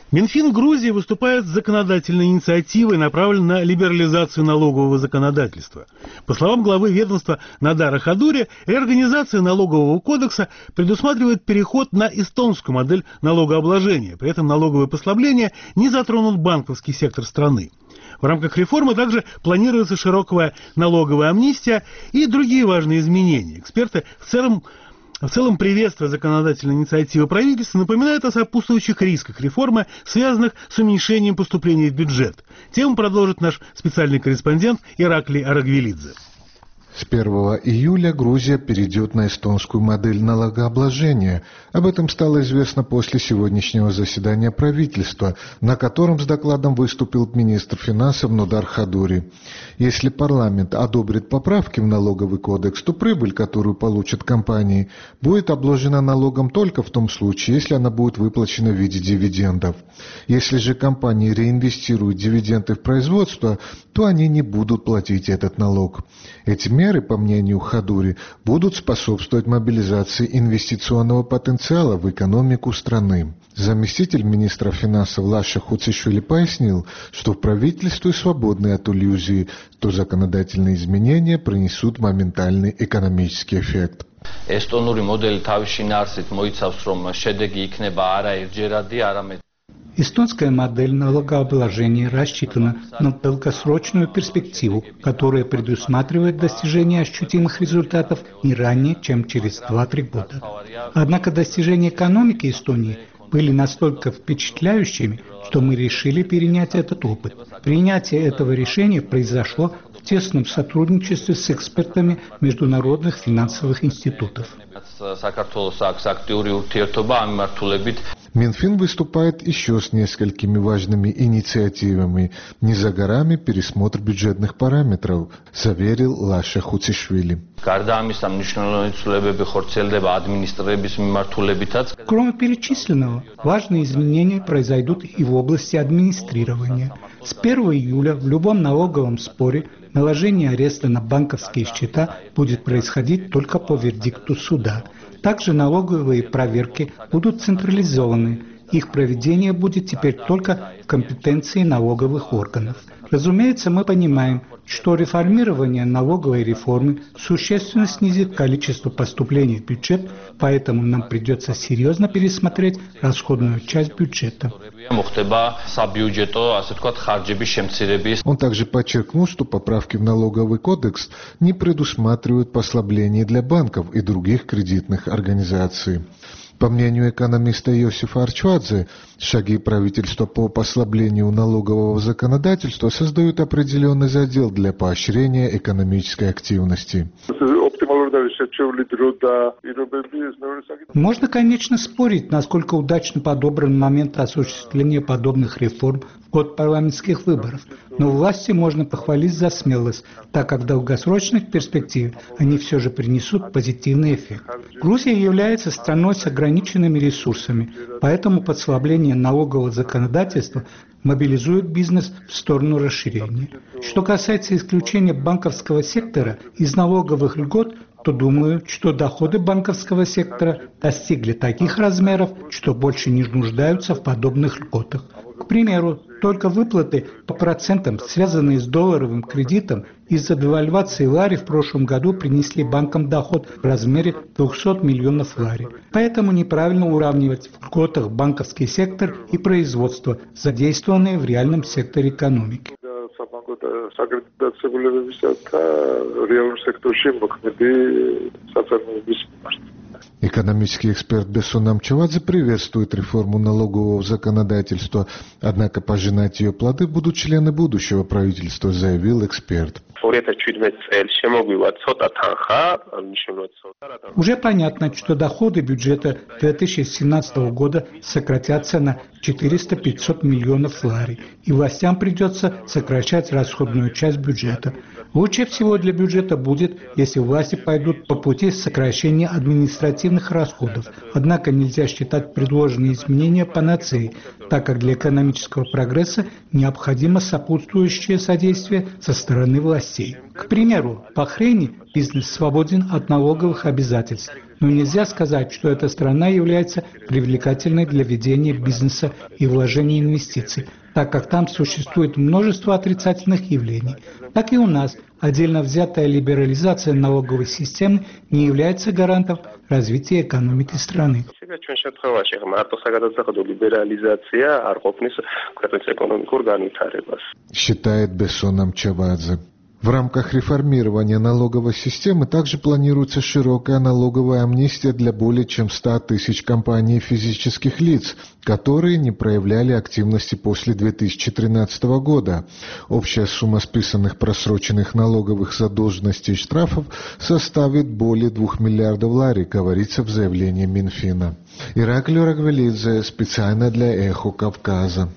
Минфин Грузии выступает с законодательной инициативой, направленной на либерализацию налогового законодательства. По словам главы ведомства Надара Хадури, реорганизация налогового кодекса предусматривает переход на эстонскую модель налогообложения. При этом налоговые послабления не затронут банковский сектор страны. В рамках реформы также планируется широкая налоговая амнистия и другие важные изменения. Эксперты в целом В целом, приветствие законодательной инициативы правительства напоминает о сопутствующих рисках реформы, связанных с уменьшением поступлений в бюджет. Тему продолжит наш специальный корреспондент Ираклий Арагвелидзе. С первого июля Грузия перейдет на эстонскую модель налогообложения. Об этом стало известно после сегодняшнего заседания правительства, на котором с докладом выступил министр финансов Нодар Хадури. Если парламент одобрит поправки в налоговый кодекс, то прибыль, которую получат компании, будет обложена налогом только в том случае, если она будет выплачена в виде дивидендов. Если же компании реинвестируют дивиденды в производство, то они не будут платить этот налог. Эти меры, по мнению Хадури, будут способствовать мобилизации инвестиционного потенциала в экономику страны. Заместитель министра финансов Лаша Хуцишвили пояснил, что в правительстве свободны от иллюзий, что законодательные изменения принесут моментальный экономический эффект. Эстонური მოდელი თავის შინაარსით მოიცავს, რომ შედეგი იქნება არა ერთჯერადი, არამედ Эстонская модель налогообложения рассчитана на долгосрочную перспективу, которая предусматривает достижение ощутимых результатов не ранее, чем через два-три года. Однако достижения экономики Эстонии были настолько впечатляющими, что мы решили перенять этот опыт. Принятие этого решения произошло в тесном сотрудничестве с экспертами международных финансовых институтов. Минфин выступает еще с несколькими важными инициативами. Не за горами пересмотр бюджетных параметров, заверил Лаша Хуцишвили. Кроме перечисленного, важные изменения произойдут и в области администрирования. С первого июля в любом налоговом споре наложение ареста на банковские счета будет происходить только по вердикту суда. Также налоговые проверки будут централизованы. Их проведение будет теперь только в компетенции налоговых органов. Разумеется, мы понимаем, что реформирование налоговой реформы существенно снизит количество поступлений в бюджет, поэтому нам придется серьезно пересмотреть расходную часть бюджета. Он также подчеркнул, что поправки в налоговый кодекс не предусматривают послаблений для банков и других кредитных организаций. По мнению экономиста Иосифа Арчвадзе, шаги правительства по послаблению налогового законодательства создают определенный задел для поощрения экономической активности. Можно, конечно, спорить, насколько удачно подобран момент осуществления подобных реформ в год парламентских выборов, но власти можно похвалить за смелость, так как в долгосрочной перспективе они все же принесут позитивный эффект. Грузия является страной с ограниченными ресурсами, поэтому послабление налогового законодательства мобилизует бизнес в сторону расширения. Что касается исключения банковского сектора из налоговых льгот, то думаю, что доходы банковского сектора достигли таких размеров, что больше не нуждаются в подобных льготах. К примеру, только выплаты по процентам, связанные с долларовым кредитом, из-за девальвации лари в прошлом году принесли банкам доход в размере двухсот миллионов лари. Поэтому неправильно уравнивать в льготах банковский сектор и производство, задействованные в реальном секторе экономики. Экономический эксперт Бессон Амчевадзе приветствует реформу налогового законодательства, однако пожинать ее плоды будут члены будущего правительства, заявил эксперт. Уже понятно, что доходы бюджета две тысячи семнадцатого года сократятся на четыреста-пятьсот миллионов лари, и властям придется сокращать расходную часть бюджета. Лучше всего для бюджета будет, если власти пойдут по пути сокращения административных расходов. Однако нельзя считать предложенные изменения панацеей, так как для экономического прогресса необходимо сопутствующее содействие со стороны властей. К примеру, в Бахрейне бизнес свободен от налоговых обязательств. Но нельзя сказать, что эта страна является привлекательной для ведения бизнеса и вложения инвестиций, так как там существует множество отрицательных явлений. Так и у нас отдельно взятая либерализация налоговой системы не является гарантом развития экономики страны. Считает Бессоном Чавадзе. В рамках реформирования налоговой системы также планируется широкая налоговая амнистия для более чем ста тысяч компаний и физических лиц, которые не проявляли активности после две тысячи тринадцатого года. Общая сумма списанных просроченных налоговых задолженностей и штрафов составит более двух миллиардов лари, говорится в заявлении Минфина. Ираклий Рагвелидзе, специально для «Эхо Кавказа».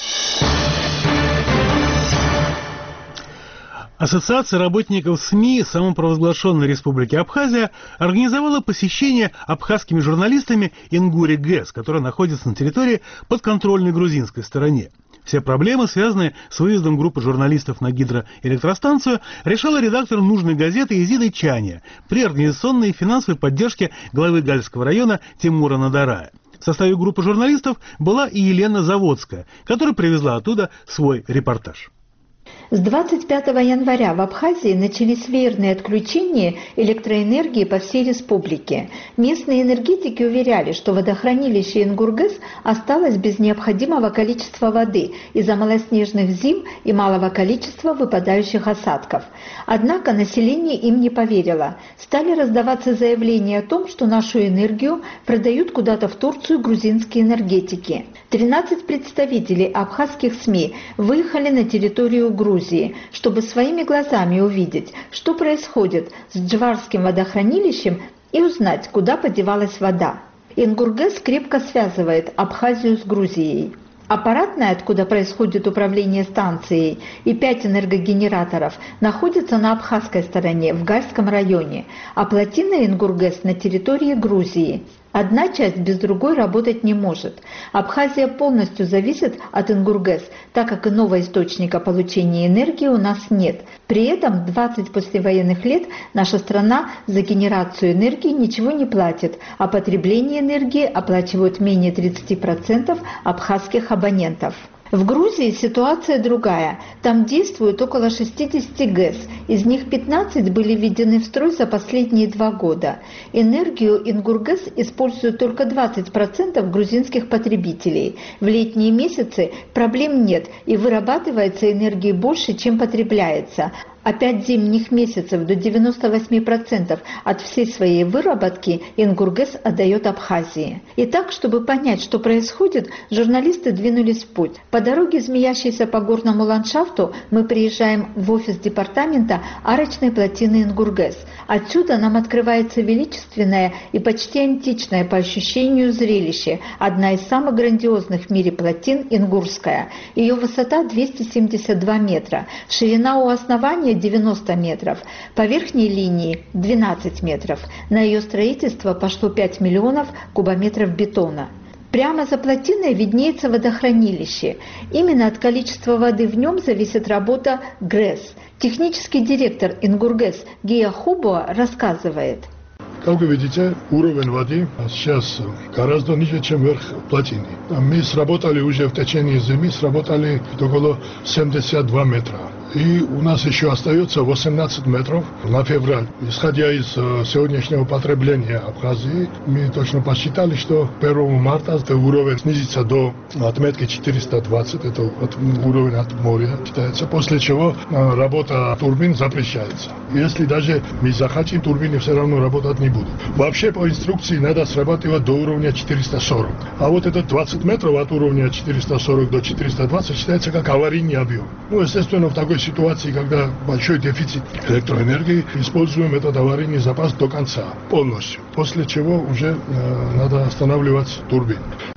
Ассоциация работников СМИ самопровозглашенной Республики Абхазия организовала посещение абхазскими журналистами Ингури ГЭС, которая находится на территории подконтрольной грузинской стороне. Все проблемы, связанные с выездом группы журналистов на гидроэлектростанцию, решала редактор нужной газеты Изида Чания при организационной и финансовой поддержке главы Гальского района Тимура Надарая. В составе группы журналистов была и Елена Заводская, которая привезла оттуда свой репортаж. С двадцать пятого января в Абхазии начались веерные отключения электроэнергии по всей республике. Местные энергетики уверяли, что водохранилище Ингургэс осталось без необходимого количества воды из-за малоснежных зим и малого количества выпадающих осадков. Однако население им не поверило. Стали раздаваться заявления о том, что нашу энергию продают куда-то в Турцию грузинские энергетики. тринадцать представителей абхазских СМИ выехали на территорию Грузии, чтобы своими глазами увидеть, что происходит с Джварским водохранилищем и узнать, куда подевалась вода. Ингургэс крепко связывает Абхазию с Грузией. Аппаратная, откуда происходит управление станцией, и пять энергогенераторов находятся на абхазской стороне, в Гальском районе, а плотина Ингургэс на территории Грузии. Одна часть без другой работать не может. Абхазия полностью зависит от Ингургэс, так как иного источника получения энергии у нас нет. При этом двадцать послевоенных лет наша страна за генерацию энергии ничего не платит, а потребление энергии оплачивают менее тридцати процентов абхазских абонентов. В Грузии ситуация другая. Там действует около шестидесяти ГЭС, из них пятнадцать были введены в строй за последние два года. Энергию Ингургэс используют только двадцать процентов грузинских потребителей. В летние месяцы проблем нет и вырабатывается энергии больше, чем потребляется. А пять зимних месяцев до девяноста восьми процентов от всей своей выработки Ингургэс отдает Абхазии. Итак, чтобы понять, что происходит, журналисты двинулись в путь. По дороге, змеящейся по горному ландшафту, мы приезжаем в офис департамента арочной плотины Ингургэс. Отсюда нам открывается величественное и почти античное по ощущению зрелище, одна из самых грандиозных в мире плотин Ингурская. Ее высота двести семьдесят два метра, ширина у основания девяносто метров, по верхней линии двенадцать метров. На ее строительство пошло пять миллионов кубометров бетона. Прямо за плотиной виднеется водохранилище. Именно от количества воды в нем зависит работа ГРЭС. Технический директор Ингургэс Гия Хубуа рассказывает. Как вы видите, уровень воды сейчас гораздо ниже, чем верх плотины. Мы сработали уже в течение зимы, сработали около семидесяти двух метров. И у нас еще остается восемнадцать метров на февраль. Исходя из сегодняшнего потребления Абхазии, мы точно посчитали, что первого марта этот уровень снизится до отметки четыреста двадцать, это уровень от моря считается, после чего работа турбин запрещается. Если даже мы захотим, турбины все равно работать не будут. Вообще по инструкции надо срабатывать до уровня четыреста сорок. А вот этот двадцать метров от уровня четыреста сорок до четыреста двадцать считается как аварийный объем. Ну, естественно, в такой ситуации, когда большой дефицит электроэнергии, используем этот аварийный запас до конца, полностью. После чего уже э, надо останавливать турбин.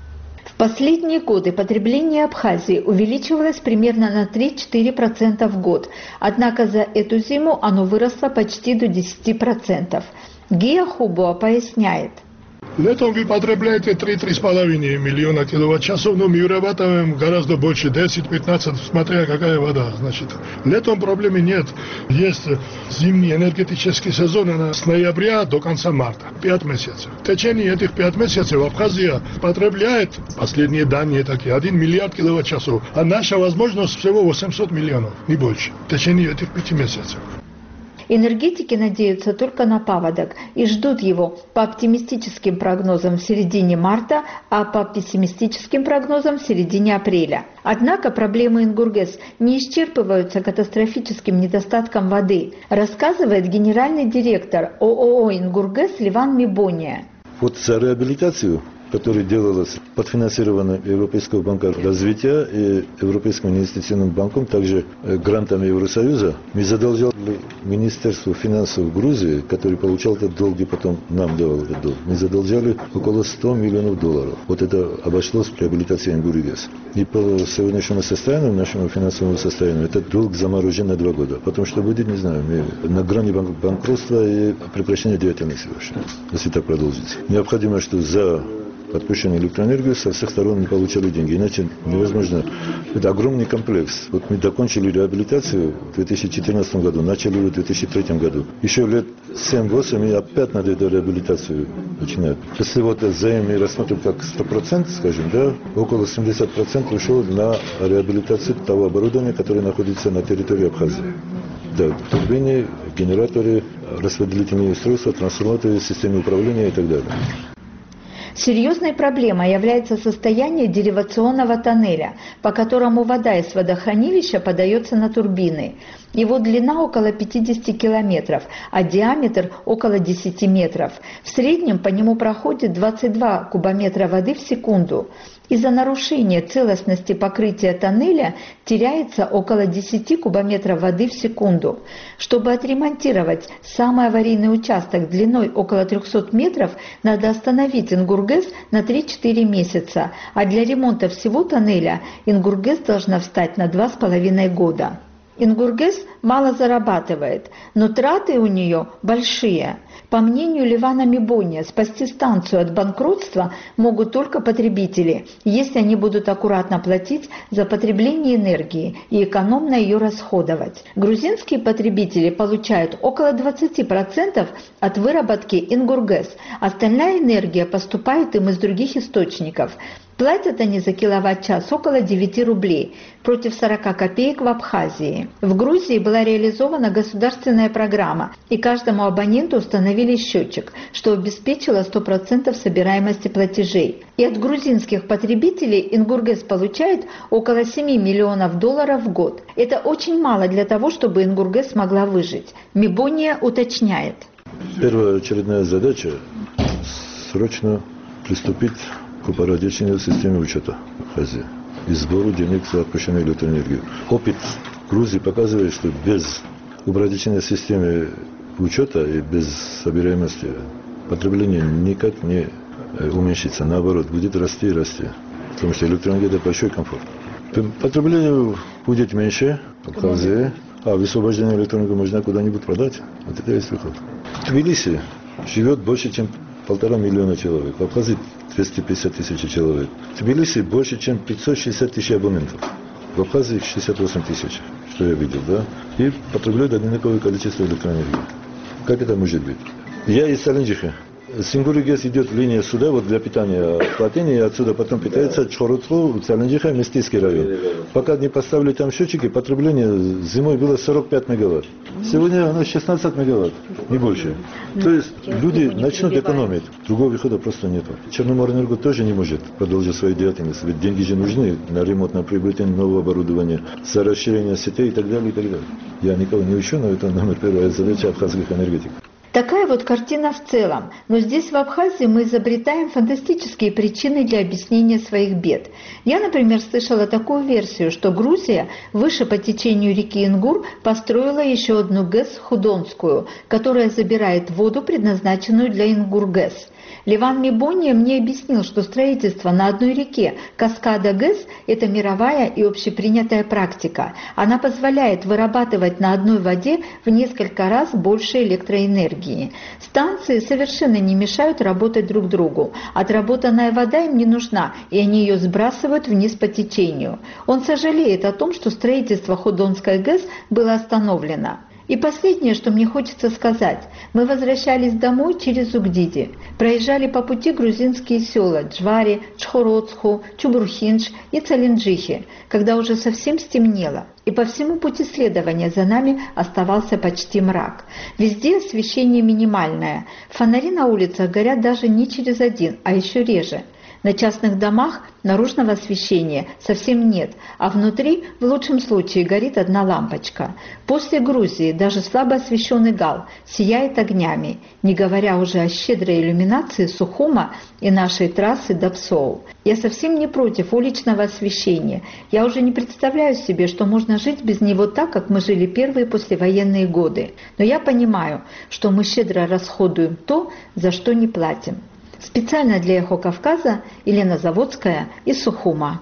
В последние годы потребление Абхазии увеличивалось примерно на три-четыре процента в год, однако за эту зиму оно выросло почти до десяти процентов. Гия Хубуа поясняет. Летом вы потребляете три-три с половиной миллиона киловатт-часов, но мы вырабатываем гораздо больше, десять-пятнадцать, смотря какая вода. Значит, летом проблемы нет. Есть зимний энергетический сезон она с ноября до конца марта, пять месяцев. В течение этих пяти месяцев Абхазия потребляет, последние данные такие, один миллиард киловатт-часов, а наша возможность всего восемьсот миллионов, не больше, в течение этих пяти месяцев. Энергетики надеются только на паводок и ждут его по оптимистическим прогнозам в середине марта, а по пессимистическим прогнозам в середине апреля. Однако проблемы Ингургес не исчерпываются катастрофическим недостатком воды, рассказывает генеральный директор ООО «Ингургес» Ливан Мибония. Вот за реабилитацию, которая делалась подфинансирована Европейского банка развития и Европейским инвестиционным банком, также грантами Евросоюза, мы задолжали Министерству финансов Грузии, который получал этот долг и потом нам давал этот долг, мы задолжали около ста миллионов долларов. Вот это обошлось в реабилитации Ингургес. И по сегодняшнему состоянию, нашему финансовому состоянию, этот долг заморожен на два года. Потому что будет, не знаю, мы на грани банкротства и прекращения деятельности вообще, если так продолжится. Необходимо, что за подключение электроэнергии со всех сторон не получали деньги. Иначе невозможно. Это огромный комплекс. Вот мы закончили реабилитацию в две тысячи четырнадцатом году, начали в две тысячи третьем году. Еще лет семь-восемь и опять надо эту реабилитацию начинать. Если вот займ мы рассмотрим как сто процентов, скажем, да, около семьдесят процентов ушло на реабилитацию того оборудования, которое находится на территории Абхазии. Да, турбины, генераторы, распределительные устройства, трансформаторы, системы управления и так далее. Серьезной проблемой является состояние деривационного тоннеля, по которому вода из водохранилища подается на турбины. Его длина около пятидесяти километров, а диаметр около десяти метров. В среднем по нему проходит двадцать два кубометра воды в секунду. Из-за нарушения целостности покрытия тоннеля теряется около десяти кубометров воды в секунду. Чтобы отремонтировать самый аварийный участок длиной около трехсот метров, надо остановить Ингургес на три-четыре месяца, а для ремонта всего тоннеля Ингургес должна встать на два с половиной года. Ингургес мало зарабатывает, но траты у нее большие. По мнению Ливана Мибония, спасти станцию от банкротства могут только потребители, если они будут аккуратно платить за потребление энергии и экономно ее расходовать. Грузинские потребители получают около двадцати процентов от выработки Ингургес, остальная энергия поступает им из других источников. Платят они за киловатт-час около девяти рублей, против сорока копеек в Абхазии. В Грузии была реализована государственная программа, и каждому абоненту установили счетчик, что обеспечило сто процентов собираемости платежей. И от грузинских потребителей Ингургес получает около семи миллионов долларов в год. Это очень мало для того, чтобы Ингургес смогла выжить. Мибония уточняет. Первая очередная задача – срочно приступить к упорядочению системы учета Абхазии и сбору денег за отпущенную электроэнергию. Опыт Грузии показывает, что без упорядочения системы учета и без собираемости потребление никак не уменьшится. Наоборот, будет расти и расти. Потому что электроэнергия – это большой комфорт. Потребление будет меньше в Абхазии, а высвобождение электроэнергии можно куда-нибудь продать. Вот это есть выход. В Тбилиси живет больше, чем полтора миллиона человек. В Абхазии двести пятьдесят тысяч человек. В Тбилиси больше, чем пятьсот шестьдесят тысяч абонентов. В Абхазии шестьдесят восемь тысяч, что я видел, да? И потребляют одинаковое количество электроэнергии. Как это может быть? Я из Саленджиха. С Ингургес идет линия сюда, вот для питания плотины, и отсюда потом питается Чхоротфу, Саленджиха, Местийский район. Пока не поставили там счетчики, потребление зимой было сорок пять мегаватт. Сегодня оно шестнадцать мегаватт, не больше. То есть люди начнут экономить, другого выхода просто нет. Черноморэнерго тоже не может продолжить свою деятельность, ведь деньги же нужны на ремонт, на приобретение нового оборудования, за расширение сетей и так далее, и так далее. Я никого не учу, но это номер первая задача абхазских энергетиков. Такая вот картина в целом, но здесь в Абхазии мы изобретаем фантастические причины для объяснения своих бед. Я, например, слышала такую версию, что Грузия выше по течению реки Ингур построила еще одну ГЭС Худонскую, которая забирает воду, предназначенную для Ингургес. Ливан Мибония мне объяснил, что строительство на одной реке каскада ГЭС – это мировая и общепринятая практика. Она позволяет вырабатывать на одной воде в несколько раз больше электроэнергии. энергии. Станции совершенно не мешают работать друг другу. Отработанная вода им не нужна, и они ее сбрасывают вниз по течению. Он сожалеет о том, что строительство Ходонской ГЭС было остановлено. И последнее, что мне хочется сказать. Мы возвращались домой через Угдиди. Проезжали по пути грузинские села Джвари, Чхороцху, Чубурхиндж и Цалинджихи, когда уже совсем стемнело. И по всему пути следования за нами оставался почти мрак. Везде освещение минимальное. Фонари на улицах горят даже не через один, а еще реже. На частных домах наружного освещения совсем нет, а внутри в лучшем случае горит одна лампочка. После Грузии даже слабо освещенный Гал сияет огнями, не говоря уже о щедрой иллюминации Сухума и нашей трассы до Псоу. Я совсем не против уличного освещения. Я уже не представляю себе, что можно жить без него так, как мы жили первые послевоенные годы. Но я понимаю, что мы щедро расходуем то, за что не платим. Специально для «Эхо Кавказа» Елена Заводская из Сухума.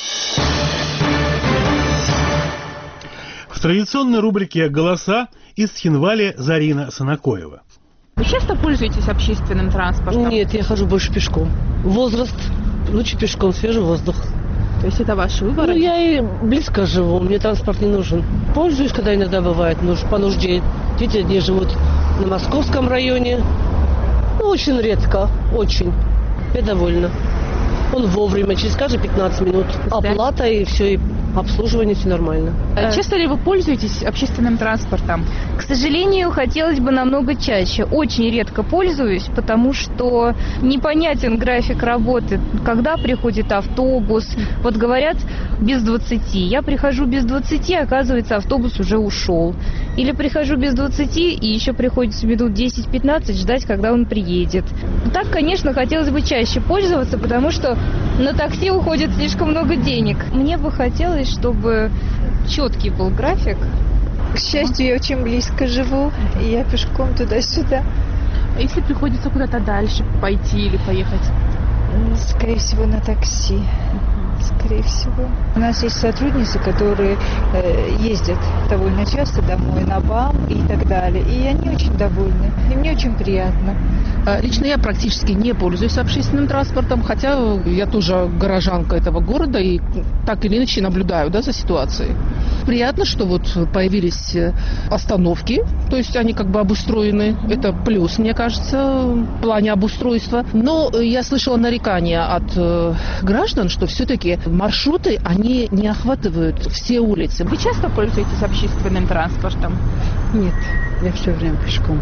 В традиционной рубрике «Голоса» из Цхинвали Зарина Санакоева. Вы часто пользуетесь общественным транспортом? Нет, я хожу больше пешком. Возраст, лучше пешком, свежий воздух. То есть это ваш выбор? Ну, я и близко живу, мне транспорт не нужен. Пользуюсь, когда иногда бывает, по нужде. Дети одни живут на Московском районе. Ну, очень редко, очень. Я довольна. Он вовремя, через каждые пятнадцать минут. Оплата и все, и обслуживание, все нормально. Часто ли вы пользуетесь общественным транспортом? К сожалению, хотелось бы намного чаще. Очень редко пользуюсь, потому что непонятен график работы. Когда приходит автобус? Вот говорят, без двадцати. Я прихожу без двадцати, оказывается, автобус уже ушел. Или прихожу без двадцати, и еще приходится минут десять-пятнадцать ждать, когда он приедет. Так, конечно, хотелось бы чаще пользоваться, потому что на такси уходит слишком много денег. Мне бы хотелось, чтобы четкий был график. К счастью, я очень близко живу, и я пешком туда-сюда. Если приходится куда-то дальше пойти или поехать? Скорее всего, на такси. Скорее всего. У нас есть сотрудницы, которые э, ездят довольно часто домой на БАМ и так далее. И они очень довольны. И мне очень приятно. Лично я практически не пользуюсь общественным транспортом, хотя я тоже горожанка этого города и так или иначе наблюдаю, да, за ситуацией. Приятно, что вот появились остановки, то есть они как бы обустроены. Это плюс, мне кажется, в плане обустройства. Но я слышала нарекания от граждан, что все-таки маршруты, они не охватывают все улицы. Вы часто пользуетесь общественным транспортом? Нет, я все время пешком.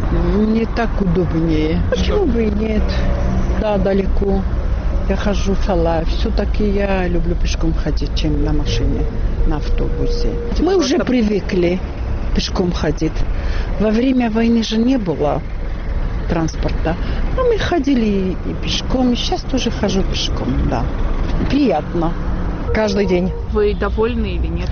Мне так удобнее. Почему бы и нет? Да, далеко. Я хожу в Алай. Все-таки я люблю пешком ходить, чем на машине, на автобусе. Мы уже привыкли пешком ходить. Во время войны же не было транспорта. А мы ходили и пешком. И сейчас тоже хожу пешком, да. Приятно. Каждый день. Вы довольны или нет?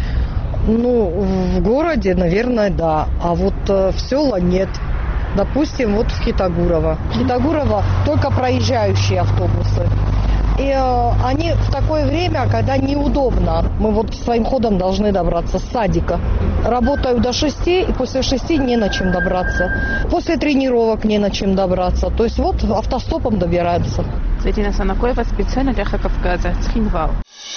Ну, в городе, наверное, да. А вот э, в села нет. Допустим, вот в Хитагурово. Хитагурово только проезжающие автобусы. И э, они в такое время, когда неудобно. Мы вот своим ходом должны добраться с садика. Работаю до шести, и после шести не на чем добраться. После тренировок не на чем добраться. То есть вот автостопом добираются. Зарина Санакоева, специально для «Эхо Кавказа», Цхинвал.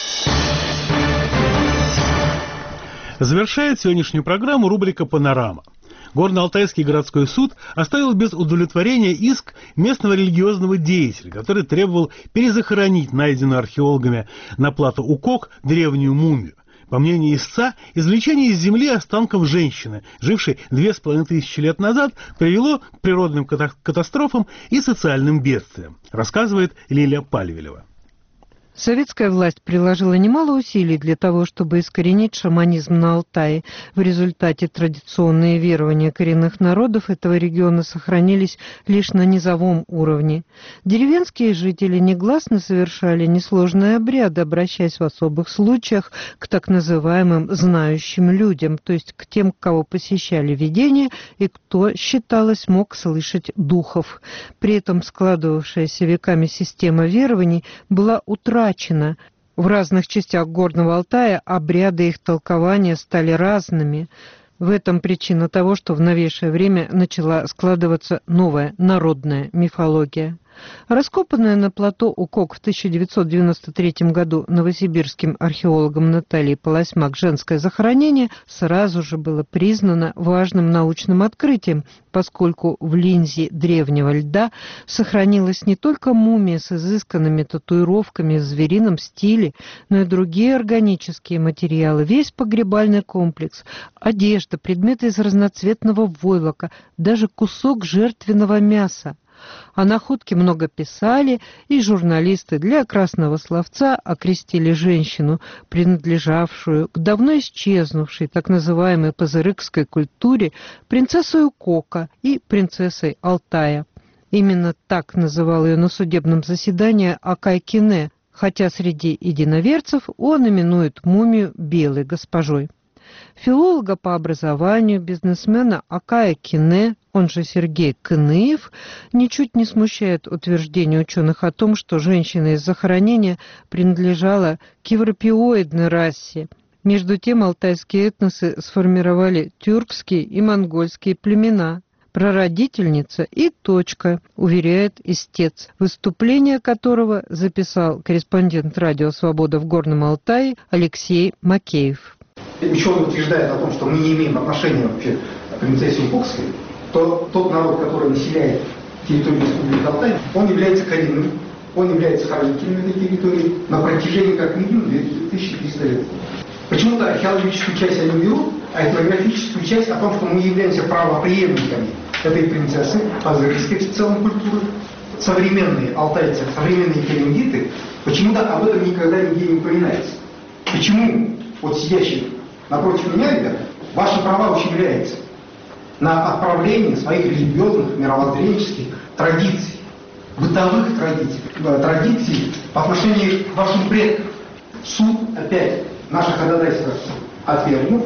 Завершает сегодняшнюю программу рубрика «Панорама». Горно-Алтайский городской суд оставил без удовлетворения иск местного религиозного деятеля, который требовал перезахоронить найденную археологами на плато Укок древнюю мумию. По мнению истца, извлечение из земли останков женщины, жившей две с половиной тысячи лет назад, привело к природным катастрофам и социальным бедствиям, рассказывает Лилия Пальвелева. Советская власть приложила немало усилий для того, чтобы искоренить шаманизм на Алтае. В результате традиционные верования коренных народов этого региона сохранились лишь на низовом уровне. Деревенские жители негласно совершали несложные обряды, обращаясь в особых случаях к так называемым знающим людям, то есть к тем, кого посещали видения и кто, считалось, мог слышать духов. При этом складывавшаяся веками система верований была утрачена. В разных частях Горного Алтая обряды их толкования стали разными. В этом причина того, что в новейшее время начала складываться новая народная мифология. Раскопанное на плато Укок в тысяча девятьсот девяносто третьем году новосибирским археологом Натальей Полосьмак женское захоронение сразу же было признано важным научным открытием, поскольку в линзе древнего льда сохранилась не только мумия с изысканными татуировками в зверином стиле, но и другие органические материалы, весь погребальный комплекс, одежда, предметы из разноцветного войлока, даже кусок жертвенного мяса. О находке много писали, и журналисты для красного словца окрестили женщину, принадлежавшую к давно исчезнувшей так называемой пазырыкской культуре, принцессой Укока и принцессой Алтая. Именно так называл ее на судебном заседании Акай Кине, хотя среди единоверцев он именует мумию белой госпожой. Филолога по образованию, бизнесмена Акая Кине, он же Сергей Кыныев, ничуть не смущает утверждение ученых о том, что женщина из захоронения принадлежала к европеоидной расе. Между тем алтайские этносы сформировали тюркские и монгольские племена. Прародительница и точка, уверяет истец, выступление которого записал корреспондент радио «Свобода» в Горном Алтае Алексей Макеев. Ученый утверждает о том, что мы не имеем отношения вообще к принцессе Укокской, то тот народ, который населяет территорию Республики Алтай, он является коренным, он является хранителем этой территории на протяжении как минимум две тысячи триста лет. Почему-то археологическую часть они берут, а этнографическую часть о том, что мы являемся правопреемниками этой принцессы, пазырской в целом культуры. Современные алтайцы, современные керенгиты, почему-то об этом никогда нигде не упоминается. Почему вот сидящие напротив меня, ребята, ваши права ущемляются на отправление своих религиозных, мировоззренческих традиций, бытовых традиций, традиций по отношению к вашим предкам. Суд опять наше ходатайство отвергнув,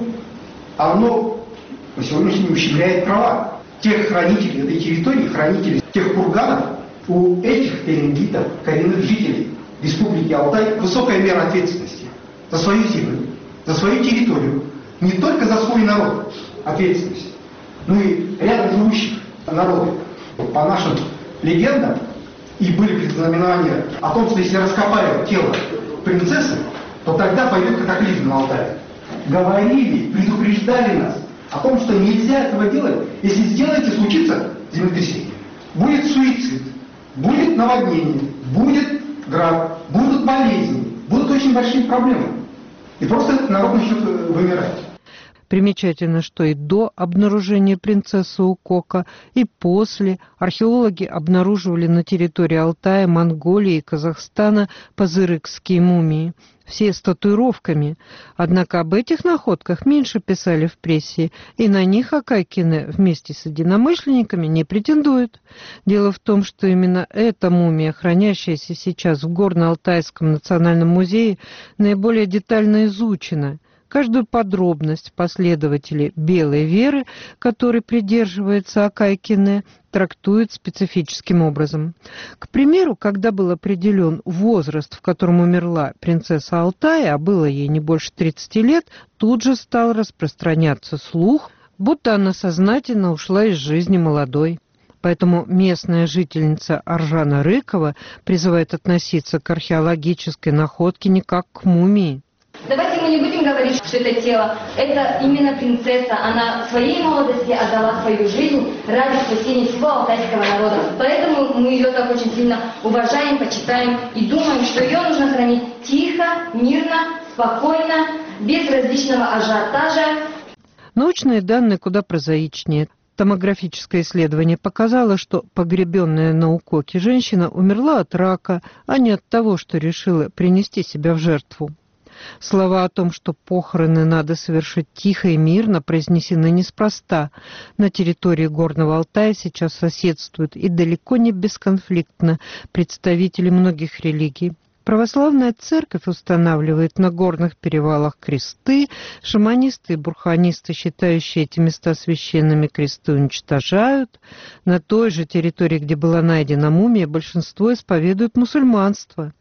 оно на сегодняшний день ущемляет права тех хранителей этой территории, хранителей тех курганов. У этих керенгитов, коренных жителей Республики Алтай, высокая мера ответственности за свою землю, за свою территорию, не только за свой народ ответственность, но и рядом живущих народов. По нашим легендам, и были предзнаменования о том, что если раскопают тело принцессы, то тогда пойдет катаклизм на Алтае. Говорили, предупреждали нас о том, что нельзя этого делать. Если сделаете, случится землетрясение. Будет суицид, будет наводнение, будет град, будут болезни, будут очень большие проблемы. И просто народ начнет вымирать. Примечательно, что и до обнаружения принцессы Укока, и после археологи обнаруживали на территории Алтая, Монголии и Казахстана пазырыкские мумии. Все с татуировками. Однако об этих находках меньше писали в прессе, и на них Акай Кине вместе с единомышленниками не претендует. Дело в том, что именно эта мумия, хранящаяся сейчас в Горно-Алтайском национальном музее, наиболее детально изучена. Каждую подробность последователи белой веры, которой придерживается Акай Кине, трактуют специфическим образом. К примеру, когда был определен возраст, в котором умерла принцесса Алтая, а было ей не больше тридцати лет, тут же стал распространяться слух, будто она сознательно ушла из жизни молодой. Поэтому местная жительница Аржана Рыкова призывает относиться к археологической находке не как к мумии. Давайте мы не будем говорить, что это тело. Это именно принцесса. Она в своей молодости отдала свою жизнь ради спасения всего алтайского народа. Поэтому мы ее так очень сильно уважаем, почитаем и думаем, что ее нужно хранить тихо, мирно, спокойно, без различного ажиотажа. Научные данные куда прозаичнее. Томографическое исследование показало, что погребенная на Укоке женщина умерла от рака, а не от того, что решила принести себя в жертву. Слова о том, что похороны надо совершить тихо и мирно, произнесены неспроста. На территории Горного Алтая сейчас соседствуют и далеко не бесконфликтно представители многих религий. Православная церковь устанавливает на горных перевалах кресты, шаманисты и бурханисты, считающие эти места священными, кресты уничтожают. На той же территории, где была найдена мумия, большинство исповедует мусульманство.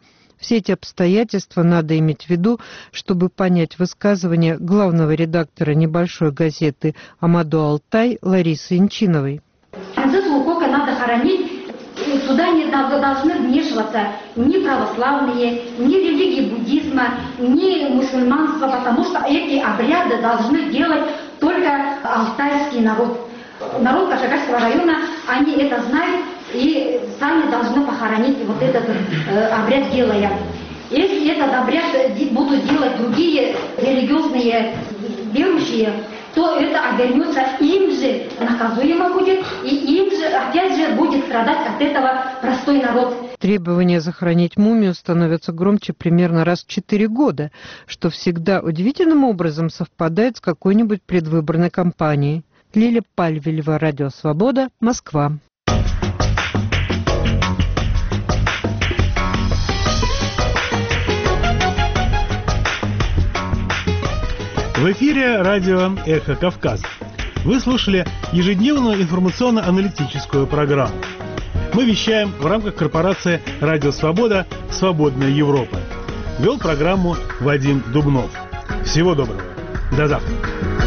Все эти обстоятельства надо иметь в виду, чтобы понять высказывание главного редактора небольшой газеты «Амадо Алтай» Ларисы Инчиновой. Лукока надо хоронить. Туда не должны вмешиваться ни православные, ни религии буддизма, ни мусульманства, потому что эти обряды должны делать только алтайский народ. Народ Кашгарского района, они это знают и сами должны похоронить вот этот э, обряд делая. Если этот обряд будут делать другие религиозные верующие, то это обернется им же наказуемо будет, и им же опять же будет страдать от этого простой народ. Требования захоронить мумию становятся громче примерно раз в четыре года, что всегда удивительным образом совпадает с какой-нибудь предвыборной кампанией. Лиля Пальвелева, Радио Свобода, Москва. В эфире радио «Эхо Кавказа». Вы слушали ежедневную информационно-аналитическую программу. Мы вещаем в рамках корпорации «Радио Свобода. Свободная Европа». Вел программу Вадим Дубнов. Всего доброго. До завтра.